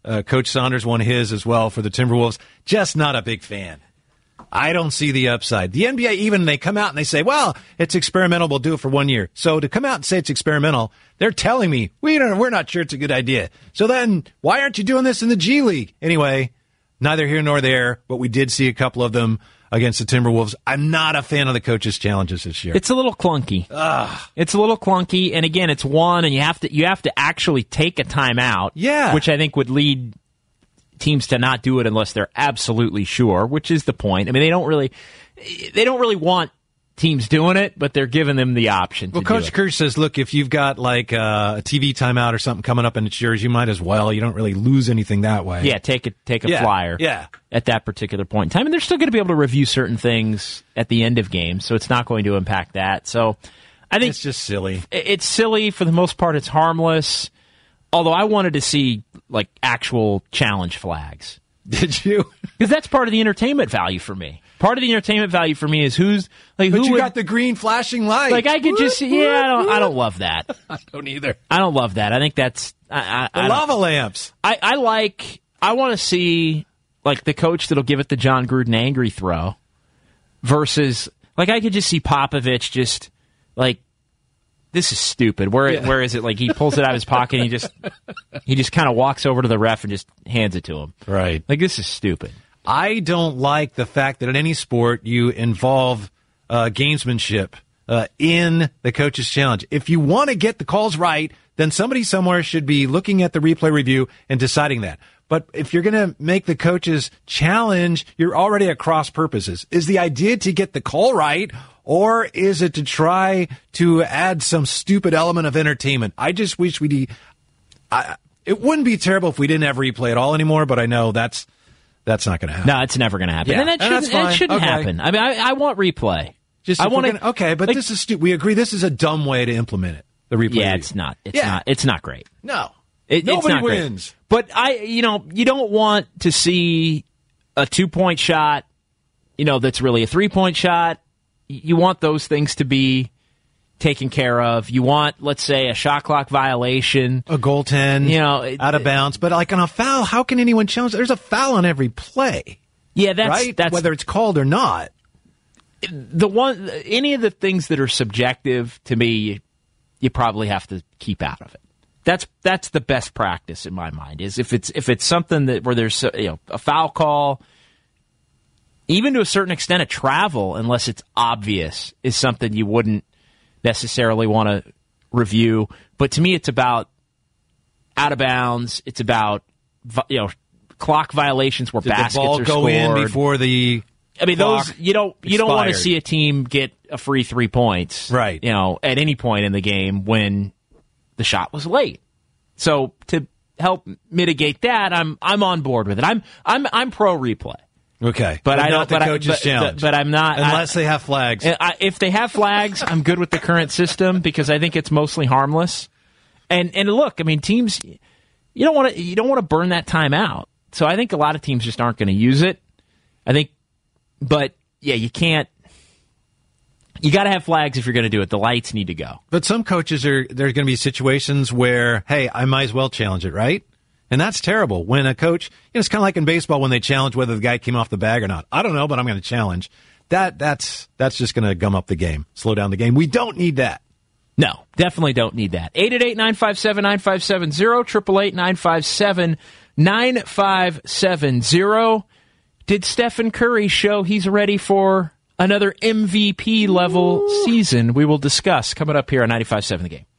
Uh, Coach Saunders won his as well for the Timberwolves. Just not a big fan. I don't see the upside. The N B A, even they come out and they say, well, it's experimental. We'll do it for one year. So to come out and say it's experimental, they're telling me we don't, we're not sure it's a good idea. So then why aren't you doing this in the G League? Anyway, neither here nor there, but we did see a couple of them against the Timberwolves. I'm not a fan of the coaches' challenges this year. It's a little clunky. Ugh. It's a little clunky, and again, it's one, and you have to you have to actually take a timeout. Yeah, which I think would lead teams to not do it unless they're absolutely sure, which is the point. I mean, they don't really they don't really want teams doing it, but they're giving them the option. Well, to Coach do it. Kirsch says, look, if you've got like uh, a T V timeout or something coming up and it's yours, you might as well. You don't really lose anything that way. Yeah, take a take a yeah, flyer. Yeah. At that particular point in time, and they're still going to be able to review certain things at the end of games, so it's not going to impact that. So, I think it's just silly. It's silly for the most part. It's harmless. Although I wanted to see like actual challenge flags. Did you? Because that's part of the entertainment value for me. Part of the entertainment value for me is who's like but who you would, got the green flashing light. Like I could just yeah. I don't. I don't love that. I don't either. I don't love that. I think that's I, I, the I lava lamps. I, I like. I want to see like the coach that'll give it the John Gruden angry throw versus like I could just see Popovich just like this is stupid. Where Yeah. where is it? Like he pulls it out of his pocket and he just he just kind of walks over to the ref and just hands it to him. Right. Like this is stupid. I don't like the fact that in any sport you involve uh, gamesmanship uh, in the coach's challenge. If you want to get the calls right, then somebody somewhere should be looking at the replay review and deciding that. But if you're going to make the coach's challenge, you're already at cross purposes. Is the idea to get the call right, or is it to try to add some stupid element of entertainment? I just wish we'd... I, it wouldn't be terrible if we didn't have replay at all anymore, but I know that's That's not going to happen. No, it's never going to happen. Yeah. And that And shouldn't, that's fine. that shouldn't Okay. happen. I mean, I, I want replay. Just I if we're want gonna- okay, but like, this is stupid. We agree this is a dumb way to implement it. The replay. Yeah, review. it's not. It's Yeah. not. It's not great. No. It, it's Nobody not great. wins. But I, you know, you don't want to see a two-point shot, you know, that's really a three-point shot. You want those things to be taken care of. You want, let's say, a shot clock violation, a goaltend, you know, out of bounds. But like on a foul, how can anyone challenge? There's a foul on every play. Yeah, that's right. that's Whether it's called or not. The one, any of the things that are subjective to me, you, you probably have to keep out of it. That's that's the best practice in my mind. Is if it's if it's something that where there's you know a foul call, even to a certain extent, a travel, unless it's obvious, is something you wouldn't necessarily want to review. But to me, it's about out of bounds. It's about you know clock violations where Did baskets the ball are go scored. in before the I mean, clock those you don't you don't want to expired? see a team get a free three points, Right. You know, at any point in the game when the shot was late. So to help mitigate that, I'm I'm on board with it. I'm I'm I'm pro replay. Okay, But, I not don't. the But, I, coach's but, challenge. but, but I'm not unless I, they have flags. I, if they have flags, I'm good with the current system because I think it's mostly harmless. And and look, I mean, teams, you don't want to you don't want to burn that time out. So I think a lot of teams just aren't going to use it. I think, but yeah, you can't. You got to have flags if you're going to do it. The lights need to go. But some coaches are there's going to be situations where, hey, I might as well challenge it, right? And that's terrible. When a coach, you know, it's kind of like in baseball when they challenge whether the guy came off the bag or not. I don't know, but I'm going to challenge. That that's that's just going to gum up the game, slow down the game. We don't need that. No, definitely don't need that. eight eight eight, nine five seven, nine five seven zero, eight eight eight, nine five seven, nine five seven zero. Did Stephen Curry show he's ready for another M V P level season? We will discuss coming up here on ninety-five point seven The Game.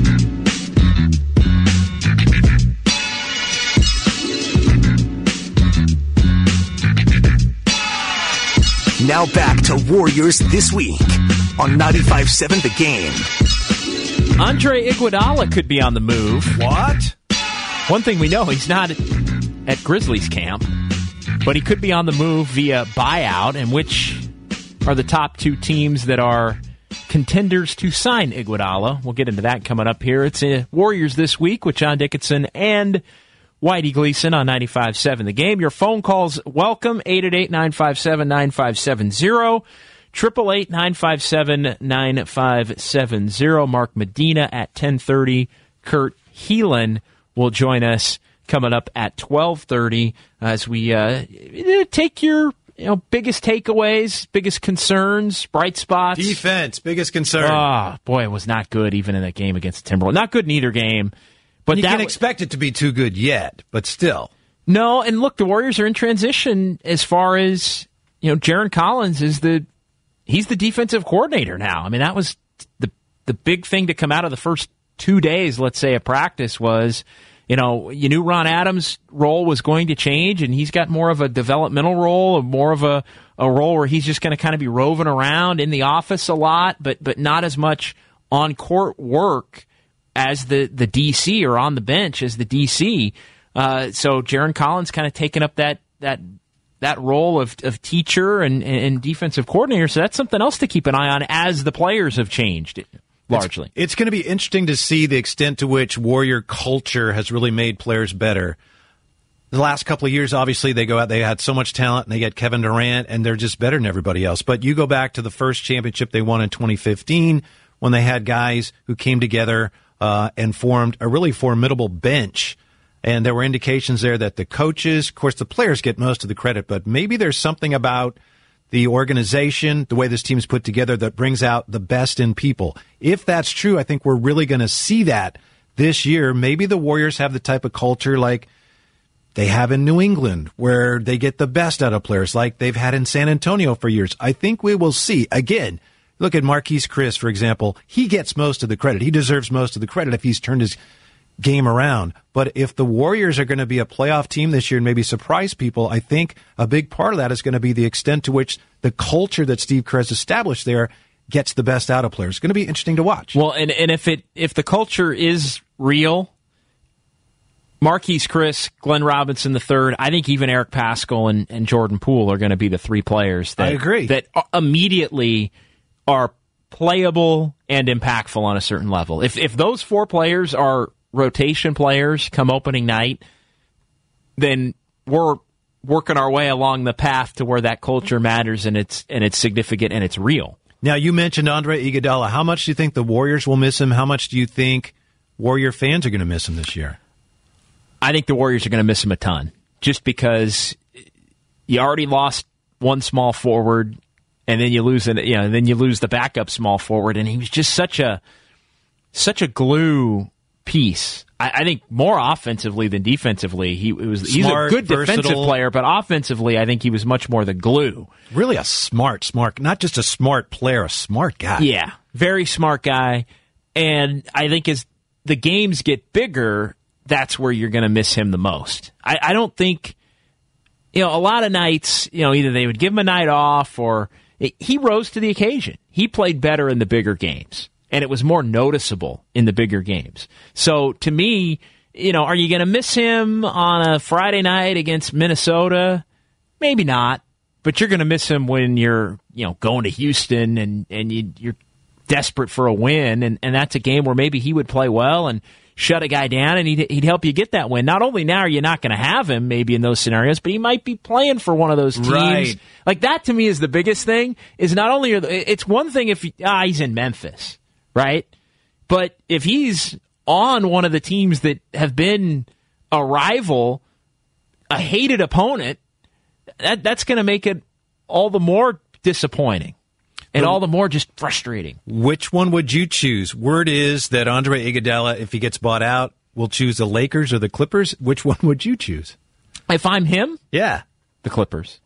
Now back to Warriors This Week on ninety-five point seven The Game. Andre Iguodala could be on the move. What? One thing we know, he's not at Grizzlies camp, but he could be on the move via buyout. And which are the top two teams that are contenders to sign Iguodala? We'll get into that coming up here. It's uh, Warriors This Week with John Dickinson and Whitey Gleason on ninety-five point seven The Game. Your phone calls welcome, eight eight eight, nine five seven, nine five seven zero, eight eight eight, nine five seven, nine five seven zero. Mark Medina at ten thirty. Kurt Heelan will join us coming up at twelve thirty as we uh, take your you know biggest takeaways, biggest concerns, bright spots. Defense, biggest concern. Oh, boy, it was not good even in that game against the Timberwolves. Not good in either game. But you that can't w- expect it to be too good yet, but still. No, and look, the Warriors are in transition as far as, you know, Jaren Collins is the, he's the defensive coordinator now. I mean, that was the the big thing to come out of the first two days, let's say, of practice was, you know, you knew Ron Adams' role was going to change, and he's got more of a developmental role, more of a, a role where he's just going to kind of be roving around in the office a lot, but but not as much on-court work as the, the D C or on the bench as the D C. Uh, so Jaren Collins kind of taking up that that that role of, of teacher and, and defensive coordinator. So that's something else to keep an eye on as the players have changed largely. It's, it's going to be interesting to see the extent to which Warrior culture has really made players better. The last couple of years, obviously, they go out, they had so much talent, and they get Kevin Durant, and they're just better than everybody else. But you go back to the first championship they won in twenty fifteen when they had guys who came together Uh, and formed a really formidable bench. And there were indications there that the coaches, of course, the players get most of the credit, but maybe there's something about the organization, the way this team's put together, that brings out the best in people. If that's true, I think we're really going to see that this year. Maybe the Warriors have the type of culture like they have in New England, where they get the best out of players, like they've had in San Antonio for years. I think we will see, again, look at Marquise Chris, for example. He gets most of the credit. He deserves most of the credit if he's turned his game around. But if the Warriors are going to be a playoff team this year and maybe surprise people, I think a big part of that is going to be the extent to which the culture that Steve Kerr has established there gets the best out of players. It's going to be interesting to watch. Well, and, and if it if the culture is real, Marquise Chris, Glenn Robinson the third, I think even Eric Paschall and, and Jordan Poole are going to be the three players that, I agree. that immediately are playable and impactful on a certain level. If if those four players are rotation players come opening night, then we're working our way along the path to where that culture matters and it's and it's significant and it's real. Now, you mentioned Andre Iguodala. How much do you think the Warriors will miss him? How much do you think Warrior fans are going to miss him this year? I think the Warriors are going to miss him a ton, just because you already lost one small forward. And then you lose, an, you know, then you lose the backup small forward, and he was just such a such a glue piece. I, I think more offensively than defensively, he it was. Smart, he's a good versatile defensive player, but offensively, I think he was much more the glue. Really, a smart, smart, not just a smart player, a smart guy. Yeah, very smart guy. And I think as the games get bigger, that's where you're going to miss him the most. I, I don't think, you know, a lot of nights, you know, either they would give him a night off or. He rose to the occasion. He played better in the bigger games, and it was more noticeable in the bigger games. So, to me, you know, are you going to miss him on a Friday night against Minnesota? Maybe not, but you're going to miss him when you're, you know, going to Houston and, and you, you're desperate for a win, and, and that's a game where maybe he would play well and shut a guy down, and he'd, he'd help you get that win. Not only now are you not going to have him maybe in those scenarios, but he might be playing for one of those teams. Right. Like, that to me is the biggest thing, is not only are the, it's one thing if he, ah, he's in Memphis, right? But if he's on one of the teams that have been a rival, a hated opponent, that that's going to make it all the more disappointing. And all the more just frustrating. Which one would you choose? Word is that Andre Iguodala, if he gets bought out, will choose the Lakers or the Clippers. Which one would you choose? If I'm him? Yeah. The Clippers.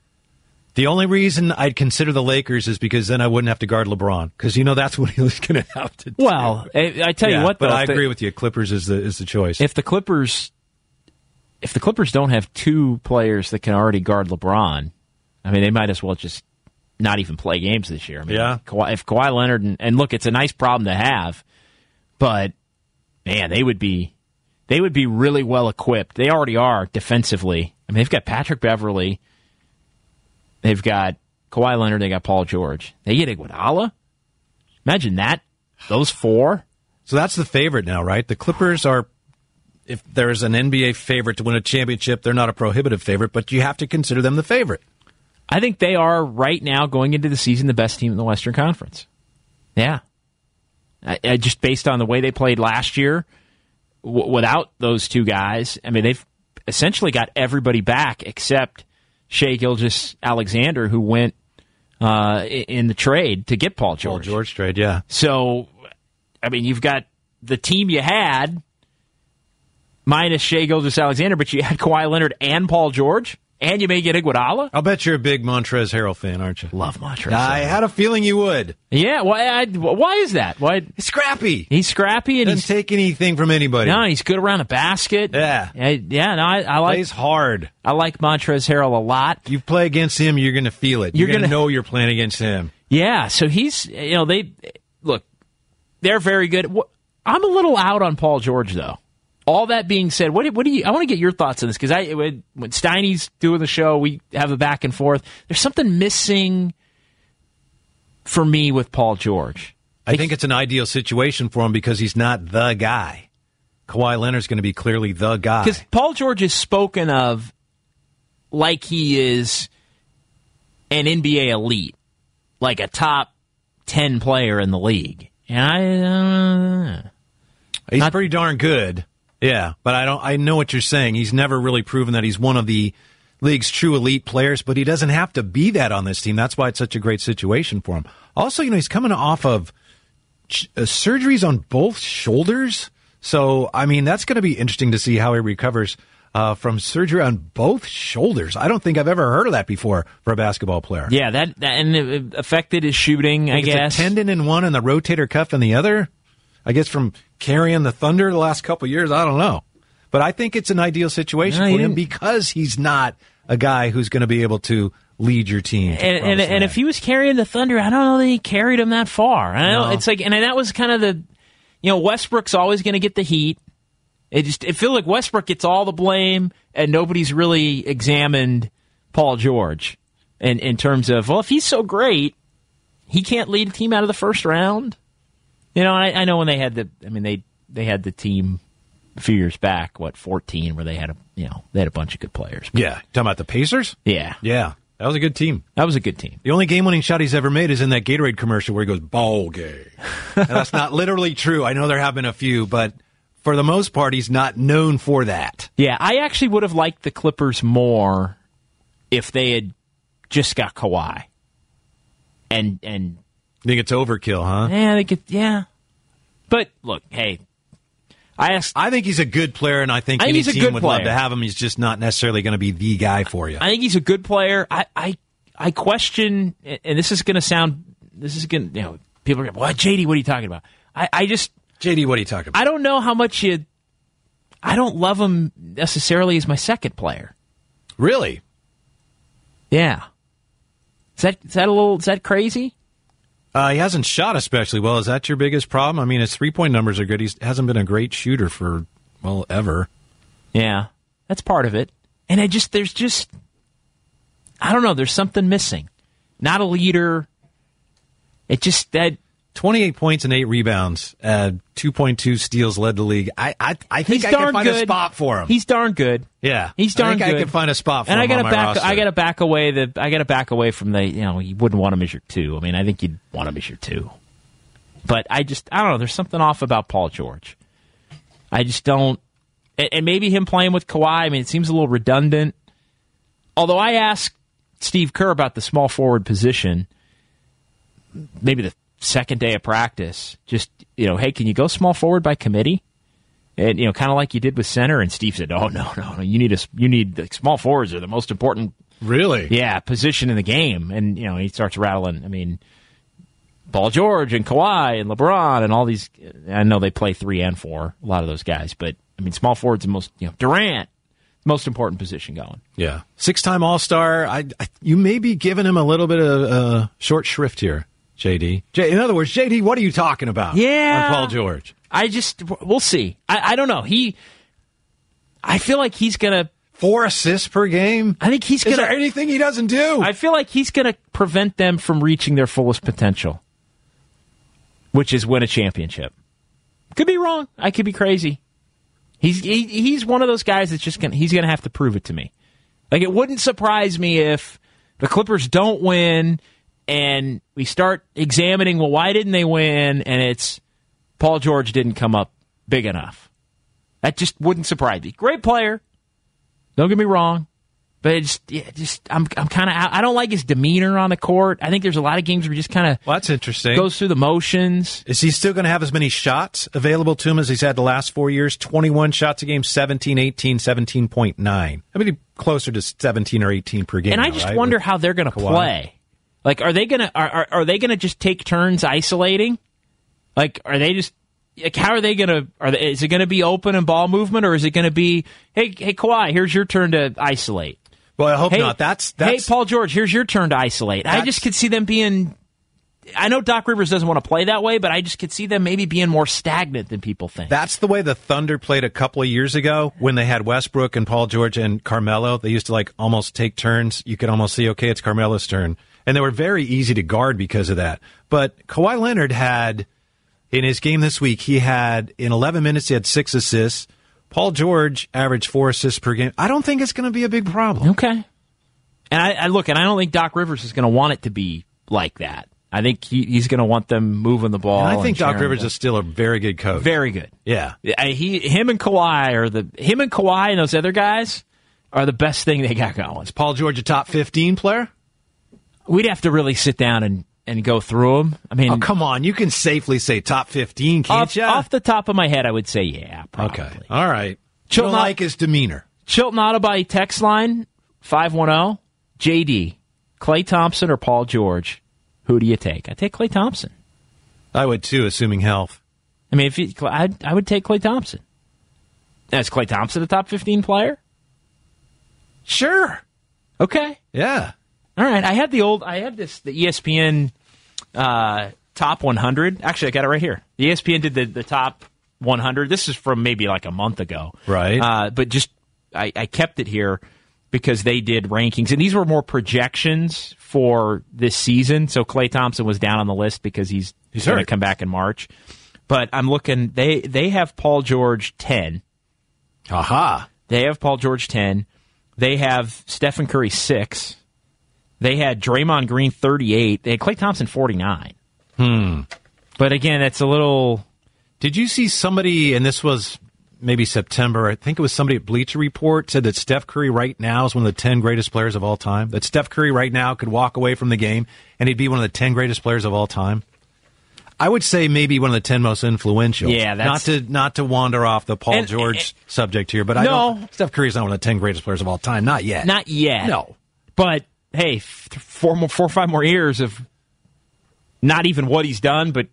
The only reason I'd consider the Lakers is because then I wouldn't have to guard LeBron. Because, you know, that's what he was going to have to do. Well, I, I tell yeah, you what, though. But I the, agree with you. Clippers is the is the choice. If the Clippers if the Clippers don't have two players that can already guard LeBron, I mean, they might as well just not even play games this year. I mean, yeah. Kawhi, if Kawhi Leonard and, and look, it's a nice problem to have, but man, they would be they would be really well equipped. They already are defensively. I mean, they've got Patrick Beverley, they've got Kawhi Leonard, they got Paul George. They get Iguodala. Imagine that. Those four. So that's the favorite now, right? The Clippers are, if there's an N B A favorite to win a championship, they're not a prohibitive favorite, but you have to consider them the favorite. I think they are, right now, going into the season, the best team in the Western Conference. Yeah. I, I just based on the way they played last year, w- without those two guys, I mean, they've essentially got everybody back except Shai Gilgeous-Alexander, who went uh, in the trade to get Paul George. Paul George trade, yeah. So, I mean, you've got the team you had minus Shai Gilgeous-Alexander, but you had Kawhi Leonard and Paul George, and you may get Iguodala. I'll bet you're a big Montrezl Harrell fan, aren't you? Love Montrezl. I had a feeling you would. Yeah, why? I, why is that? Why? He's scrappy. He's scrappy and doesn't he's, take anything from anybody. No, he's good around the basket. Yeah, I, yeah. No, I, I like. Plays hard. I like Montrezl Harrell a lot. You play against him, you're going to feel it. You're, You're going to gonna- know you're playing against him. Yeah, so he's, you know, they look, they're very good. Wh- I'm a little out on Paul George, though. All that being said, what, what do you? I want to get your thoughts on this because I, when, when Steiny's doing the show, we have a back and forth. There's something missing for me with Paul George. I think it's an ideal situation for him because he's not the guy. Kawhi Leonard's going to be clearly the guy. Because Paul George is spoken of like he is an N B A elite, like a top ten player in the league. And I, uh, he's not, pretty darn good. Yeah, but I don't. I know what you're saying. He's never really proven that he's one of the league's true elite players, but he doesn't have to be that on this team. That's why it's such a great situation for him. Also, you know, he's coming off of ch- uh, surgeries on both shoulders. So, I mean, that's going to be interesting to see how he recovers uh, from surgery on both shoulders. I don't think I've ever heard of that before for a basketball player. Yeah, that, that and it affected his shooting, I, I guess. A tendon in one and the rotator cuff in the other. I guess from carrying the Thunder the last couple of years, I don't know. But I think it's an ideal situation no, for him didn't. because he's not a guy who's going to be able to lead your team. And, and, and if he was carrying the Thunder, I don't know that he carried him that far. I know No. it's like, and that was kind of the, you know, Westbrook's always going to get the heat. It just, it feels like Westbrook gets all the blame, and nobody's really examined Paul George in in terms of, well, if he's so great, he can't lead a team out of the first round. You know, I, I know when they had the, I mean, they they had the team a few years back, what, fourteen, where they had a, you know, they had a bunch of good players. Yeah, talking about the Pacers? Yeah. Yeah, that was a good team. That was a good team. The only game-winning shot he's ever made is in that Gatorade commercial where he goes, ball game. And that's not literally true. I know there have been a few, but for the most part, he's not known for that. Yeah, I actually would have liked the Clippers more if they had just got Kawhi. And, and, think it's overkill, huh? Yeah, they could, yeah. But look, hey, I asked. I think he's a good player, and I think I think any he's a team good would player. love to have him. He's just not necessarily going to be the guy for you. I think he's a good player. I, I, I question, and this is going to sound, this is going to, you know, people are going, what, J D, what are you talking about? I, I just. J D, what are you talking about? I don't know how much you, I don't love him necessarily as my second player. Really? Yeah. Is that, is that a little, is that crazy? Uh, he hasn't shot especially well. Is that your biggest problem? I mean, his three-point numbers are good. He hasn't been a great shooter for, well, ever. Yeah, that's part of it. And I just, there's just, I don't know, there's something missing. Not a leader. It just, that. twenty-eight points and eight rebounds. Uh, two point two steals led the league. I I, I think He's I darn can find good. a spot for him. He's darn good. Yeah. He's darn I think good. I can find a spot for and him I gotta on my back, roster. I got to back away the. I got to back away from the. You know, you wouldn't want him as your two. I mean, I think you'd want him as your two. But I just, I don't know. There's something off about Paul George. I just don't. And, and maybe him playing with Kawhi. I mean, it seems a little redundant. Although I asked Steve Kerr about the small forward position, maybe the second day of practice, just, you know, hey, can you go small forward by committee? And, you know, kind of like you did with center. And Steve said, oh, no, no, no. You need a, you need, like, small forwards are the most important. Really? Yeah, position in the game. And, you know, he starts rattling. I mean, Paul George and Kawhi and LeBron and all these. I know they play three and four, a lot of those guys. But, I mean, small forward's the most, you know, Durant, most important position going. Yeah. Six-time All-Star. I, I, you may be giving him a little bit of uh, short shrift here, J D. J, in other words, J D, what are you talking about? Yeah. On Paul George. I just, we'll see. I, I don't know. He, I feel like he's going to. Four assists per game? I think he's going to. Is there anything he doesn't do? I feel like he's going to prevent them from reaching their fullest potential, which is win a championship. Could be wrong. I could be crazy. He's he, he's one of those guys that's just gonna he's gonna have to prove it to me. Like, it wouldn't surprise me if the Clippers don't win and we start examining, well, why didn't they win? And it's Paul George didn't come up big enough. That just wouldn't surprise me. Great player. Don't get me wrong. But it's yeah, just I'm I'm kind of I don't like his demeanor on the court. I think there's a lot of games where he just kind of well, that's interesting. Goes through the motions. Is he still going to have as many shots available to him as he's had the last four years? twenty-one shots a game, seventeen, eighteen, seventeen point nine. I mean, closer to seventeen or eighteen per game. And I now, just right? wonder With how they're going to Kawhi. play. Like, are they going to are, are are they going to just take turns isolating? Like, are they just like how are they going to? Are they, is it going to be open and ball movement, or is it going to be hey hey Kawhi, here's your turn to isolate? Well, I hope hey, not. That's, that's hey, Paul George, here's your turn to isolate. I just could see them being. I know Doc Rivers doesn't want to play that way, but I just could see them maybe being more stagnant than people think. That's the way the Thunder played a couple of years ago when they had Westbrook and Paul George and Carmelo. They used to like almost take turns. You could almost see, okay, it's Carmelo's turn. And they were very easy to guard because of that. But Kawhi Leonard had, in his game this week, he had, in eleven minutes, he had six assists. Paul George averaged four assists per game. I don't think it's going to be a big problem. Okay. And I, I look, and I don't think Doc Rivers is going to want it to be like that. I think he, he's going to want them moving the ball. And I think and Doc Rivers is still a very good coach. Very good. Yeah. He, him and Kawhi are the him and Kawhi and those other guys are the best thing they got going. Is Paul George a top fifteen player? We'd have to really sit down and, and go through them. I mean, oh, come on, you can safely say top fifteen, can't off, you? Off the top of my head, I would say yeah, probably. Okay, all right. Chilton, don't like his demeanor. Chilton Autobody text line five one zero J D, Klay Thompson or Paul George? Who do you take? I take Klay Thompson. I would too, assuming health. I mean, if he, I I would take Klay Thompson. Is Klay Thompson a top fifteen player? Sure. Okay. Yeah. All right. I had the old. I had this the E S P N uh, top one hundred. Actually, I got it right here. The E S P N did the, the top one hundred. This is from maybe like a month ago. Right. Uh, but just I, I kept it here because they did rankings, and these were more projections for this season. So Klay Thompson was down on the list because he's he's going to come back in March. But I'm looking. They they have Paul George ten. Aha. They have Paul George ten. They have Stephen Curry six. They had Draymond Green thirty-eight. They had Klay Thompson forty-nine. Hmm. But again, it's a little. Did you see somebody, and this was maybe September, I think it was somebody at Bleacher Report, said that Steph Curry right now is one of the ten greatest players of all time? That Steph Curry right now could walk away from the game and he'd be one of the ten greatest players of all time? I would say maybe one of the ten most influential. Yeah, that's... Not to not to wander off the Paul and, George and, subject here, but I no. don't. Steph Curry's not one of the ten greatest players of all time. Not yet. Not yet. No. But, hey, four, more, four or five more years of not even what he's done, but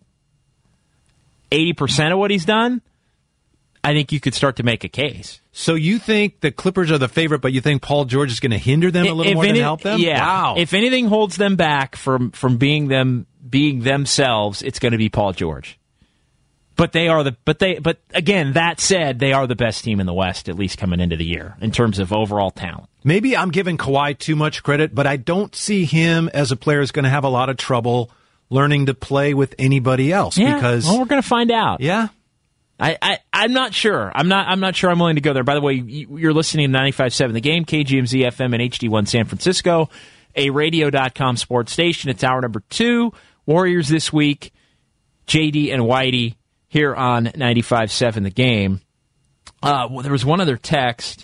eighty percent of what he's done, I think you could start to make a case. So you think the Clippers are the favorite, but you think Paul George is going to hinder them a little if more any, than help them? Yeah. Wow. If anything holds them back from, from being them being themselves, it's going to be Paul George. But they are the but they but again, that said, they are the best team in the West, at least coming into the year, in terms of overall talent. Maybe I'm giving Kawhi too much credit, but I don't see him as a player who's going to have a lot of trouble learning to play with anybody else. Yeah, because well, we're going to find out. Yeah. I, I, I'm not sure. I'm not I'm not sure I'm willing to go there. By the way, you're listening to ninety-five point seven The Game, K G M Z F M and H D one San Francisco, a radio dot com sports station. It's hour number two. Warriors this week, J D and Whitey here on ninety-five point seven The Game. Uh, well, there was one other text.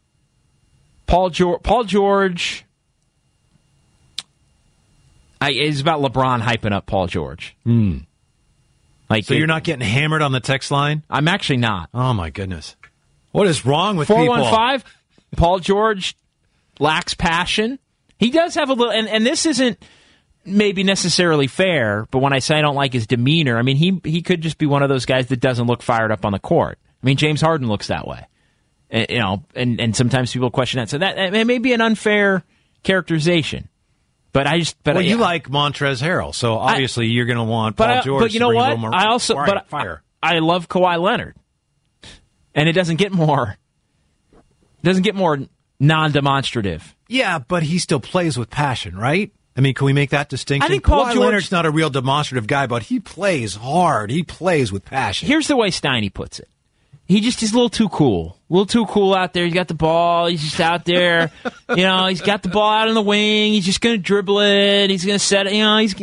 Paul George, Paul George I, it's about LeBron hyping up Paul George. Hmm. Like, so it, you're not getting hammered on the text line? I'm actually not. Oh, my goodness. What is wrong with four people? one five, Paul George lacks passion. He does have a little, and, and this isn't maybe necessarily fair, but when I say I don't like his demeanor, I mean, he he could just be one of those guys that doesn't look fired up on the court. I mean, James Harden looks that way. And, you know, and, and sometimes people question that. So that, that may be an unfair characterization. But I just, but well, I, you like Montrezl Harrell, so obviously I, you're going to want Paul I, George. But you know to bring what? A little more I also, fire, but fire. I, I love Kawhi Leonard, and it doesn't get more, doesn't get more non-demonstrative. Yeah, but he still plays with passion, right? I mean, can we make that distinction? I think Paul Kawhi George, Leonard's not a real demonstrative guy, but he plays hard. He plays with passion. Here's the way Steiny puts it. He just is a little too cool. A little too cool out there. He's got the ball. He's just out there. You know, he's got the ball out on the wing. He's just going to dribble it. He's going to set it. You know, he's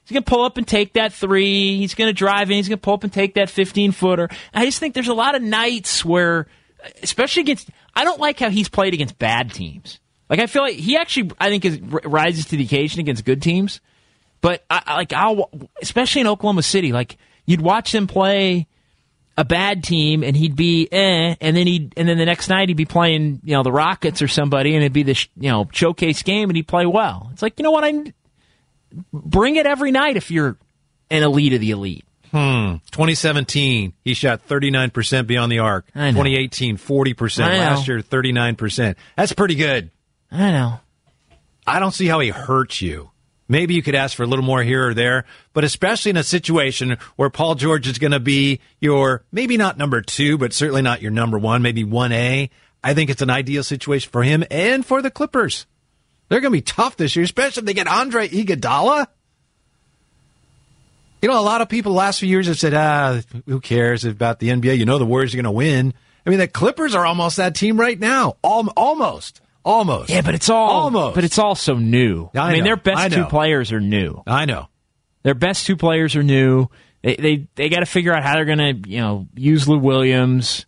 He's going to pull up and take that three. He's going to drive in. He's going to pull up and take that fifteen-footer. I just think there's a lot of nights where, especially against, I don't like how he's played against bad teams. Like, I feel like he actually, I think, is, rises to the occasion against good teams. But, I, like, I'll, especially in Oklahoma City, like, you'd watch him play a bad team, and he'd be eh, and then he'd, and then the next night he'd be playing, you know, the Rockets or somebody, and it'd be the, you know, showcase game, and he'd play well. It's like, you know what, I bring it every night if you're an elite of the elite. Hmm. twenty seventeen, he shot thirty-nine percent beyond the arc. I know. twenty eighteen, forty percent. I know. Last year, thirty-nine percent. That's pretty good. I know. I don't see how he hurts you. Maybe you could ask for a little more here or there, but especially in a situation where Paul George is going to be your, maybe not number two, but certainly not your number one, maybe one A. I think it's an ideal situation for him and for the Clippers. They're going to be tough this year, especially if they get Andre Iguodala. You know, a lot of people the last few years have said, ah, who cares about the N B A? You know the Warriors are going to win. I mean, the Clippers are almost that team right now. Al- almost. Almost. Yeah, but it's all Almost. But it's also new. I I mean, know. their best I two know. players are new. I know. Their best two players are new. They they, they got to figure out how they're going to, you know, use Lou Williams.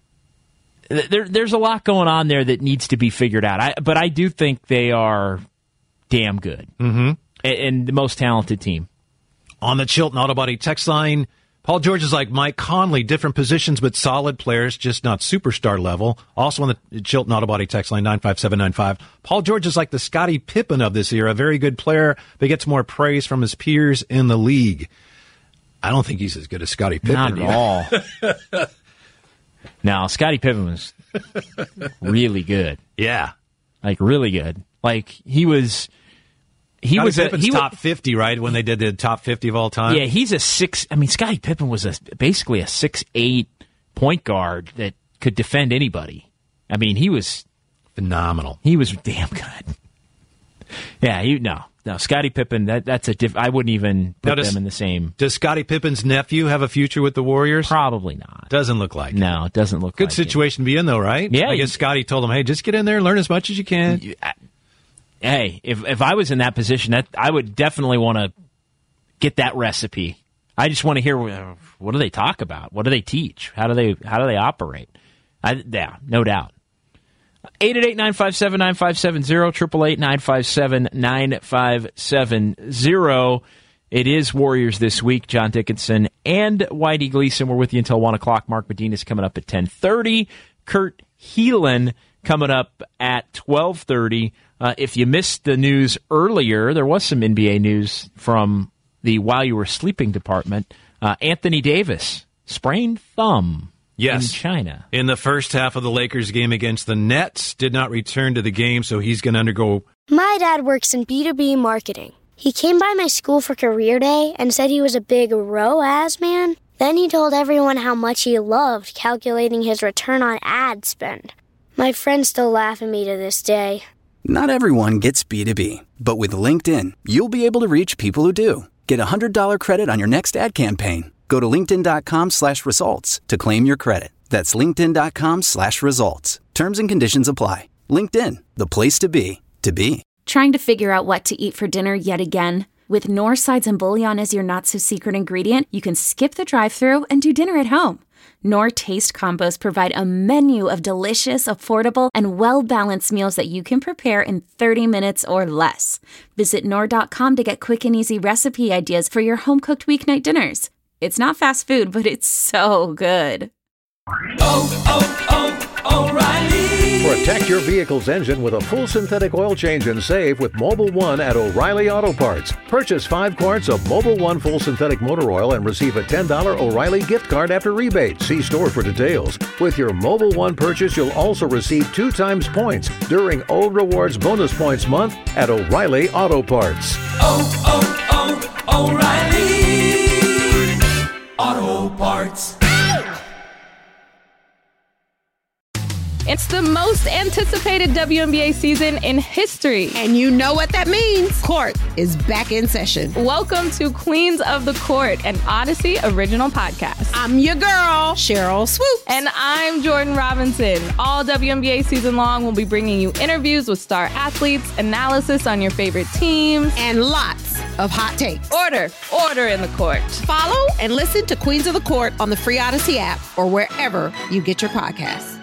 There, there's a lot going on there that needs to be figured out. I, but I do think they are damn good. Mm-hmm. And, and the most talented team. On the Chilton Auto Body text line, Paul George is like Mike Conley, different positions but solid players, just not superstar level. Also on the Chilton Auto Body text line, nine five seven nine five. Paul George is like the Scottie Pippen of this era, a very good player, but gets more praise from his peers in the league. I don't think he's as good as Scottie Pippen. Not at all. No, Scottie Pippen was really good. Yeah. Like, really good. Like, he was... He Scottie was a, Pippen's he top was, fifty, right? When they did the top fifty of all time. Yeah, he's a six. I mean, Scottie Pippen was a basically a six eight point guard that could defend anybody. I mean, he was phenomenal. He was damn good. Yeah, he no no Scottie Pippen. That that's a diff. I wouldn't even put Now, does- them in the same. Does Scottie Pippen's nephew have a future with the Warriors? Probably not. Doesn't look like it. No, it doesn't look Good like situation to be in, though, right? Yeah, I guess you- Scottie told him, hey, just get in there and learn as much as you can. it. Hey, if if I was in that position, that I would definitely want to get that recipe. I just want to hear uh, what do they talk about? What do they teach? How do they how do they operate? I, yeah, no doubt. eight eight eight, nine five seven, nine five seven zero, eight eight eight, nine five seven, nine five seven zero. It is Warriors this week. John Dickinson and Whitey Gleason were with you until one o'clock. Mark Medina's coming up at ten thirty. Kurt Heelan coming up at twelve thirty. Uh, if you missed the news earlier, there was some N B A news from the While You Were Sleeping department. Uh, Anthony Davis, sprained thumb Yes. in China. In the first half of the Lakers game against the Nets, did not return to the game, so he's going to undergo... My dad works in B two B marketing. He came by my school for career day and said he was a big R O A S man. Then he told everyone how much he loved calculating his return on ad spend. My friends still laugh at me to this day. Not everyone gets B two B, but with LinkedIn, you'll be able to reach people who do. Get a one hundred dollars credit on your next ad campaign. Go to linkedin.com slash results to claim your credit. That's linkedin.com slash results. Terms and conditions apply. LinkedIn, the place to be, to be. Trying to figure out what to eat for dinner yet again? With Knorr Sides and Bouillon as your not-so-secret ingredient, you can skip the drive-thru and do dinner at home. Knorr Taste Combos provide a menu of delicious, affordable, and well-balanced meals that you can prepare in thirty minutes or less. Visit Knorr dot com to get quick and easy recipe ideas for your home-cooked weeknight dinners. It's not fast food, but it's so good. Oh, oh, oh, O'Reilly. Protect your vehicle's engine with a full synthetic oil change and save with Mobil one at O'Reilly Auto Parts. Purchase five quarts of Mobil one full synthetic motor oil and receive a ten dollars O'Reilly gift card after rebate. See store for details. With your Mobil one purchase, you'll also receive two times points during O Rewards Bonus Points Month at O'Reilly Auto Parts. Oh, oh, oh, O'Reilly Auto Parts. It's the most anticipated W N B A season in history. And you know what that means. Court is back in session. Welcome to Queens of the Court, an Odyssey original podcast. I'm your girl, Cheryl Swoops. And I'm Jordan Robinson. All W N B A season long, we'll be bringing you interviews with star athletes, analysis on your favorite teams, and lots of hot takes. Order, order in the court. Follow and listen to Queens of the Court on the free Odyssey app or wherever you get your podcasts.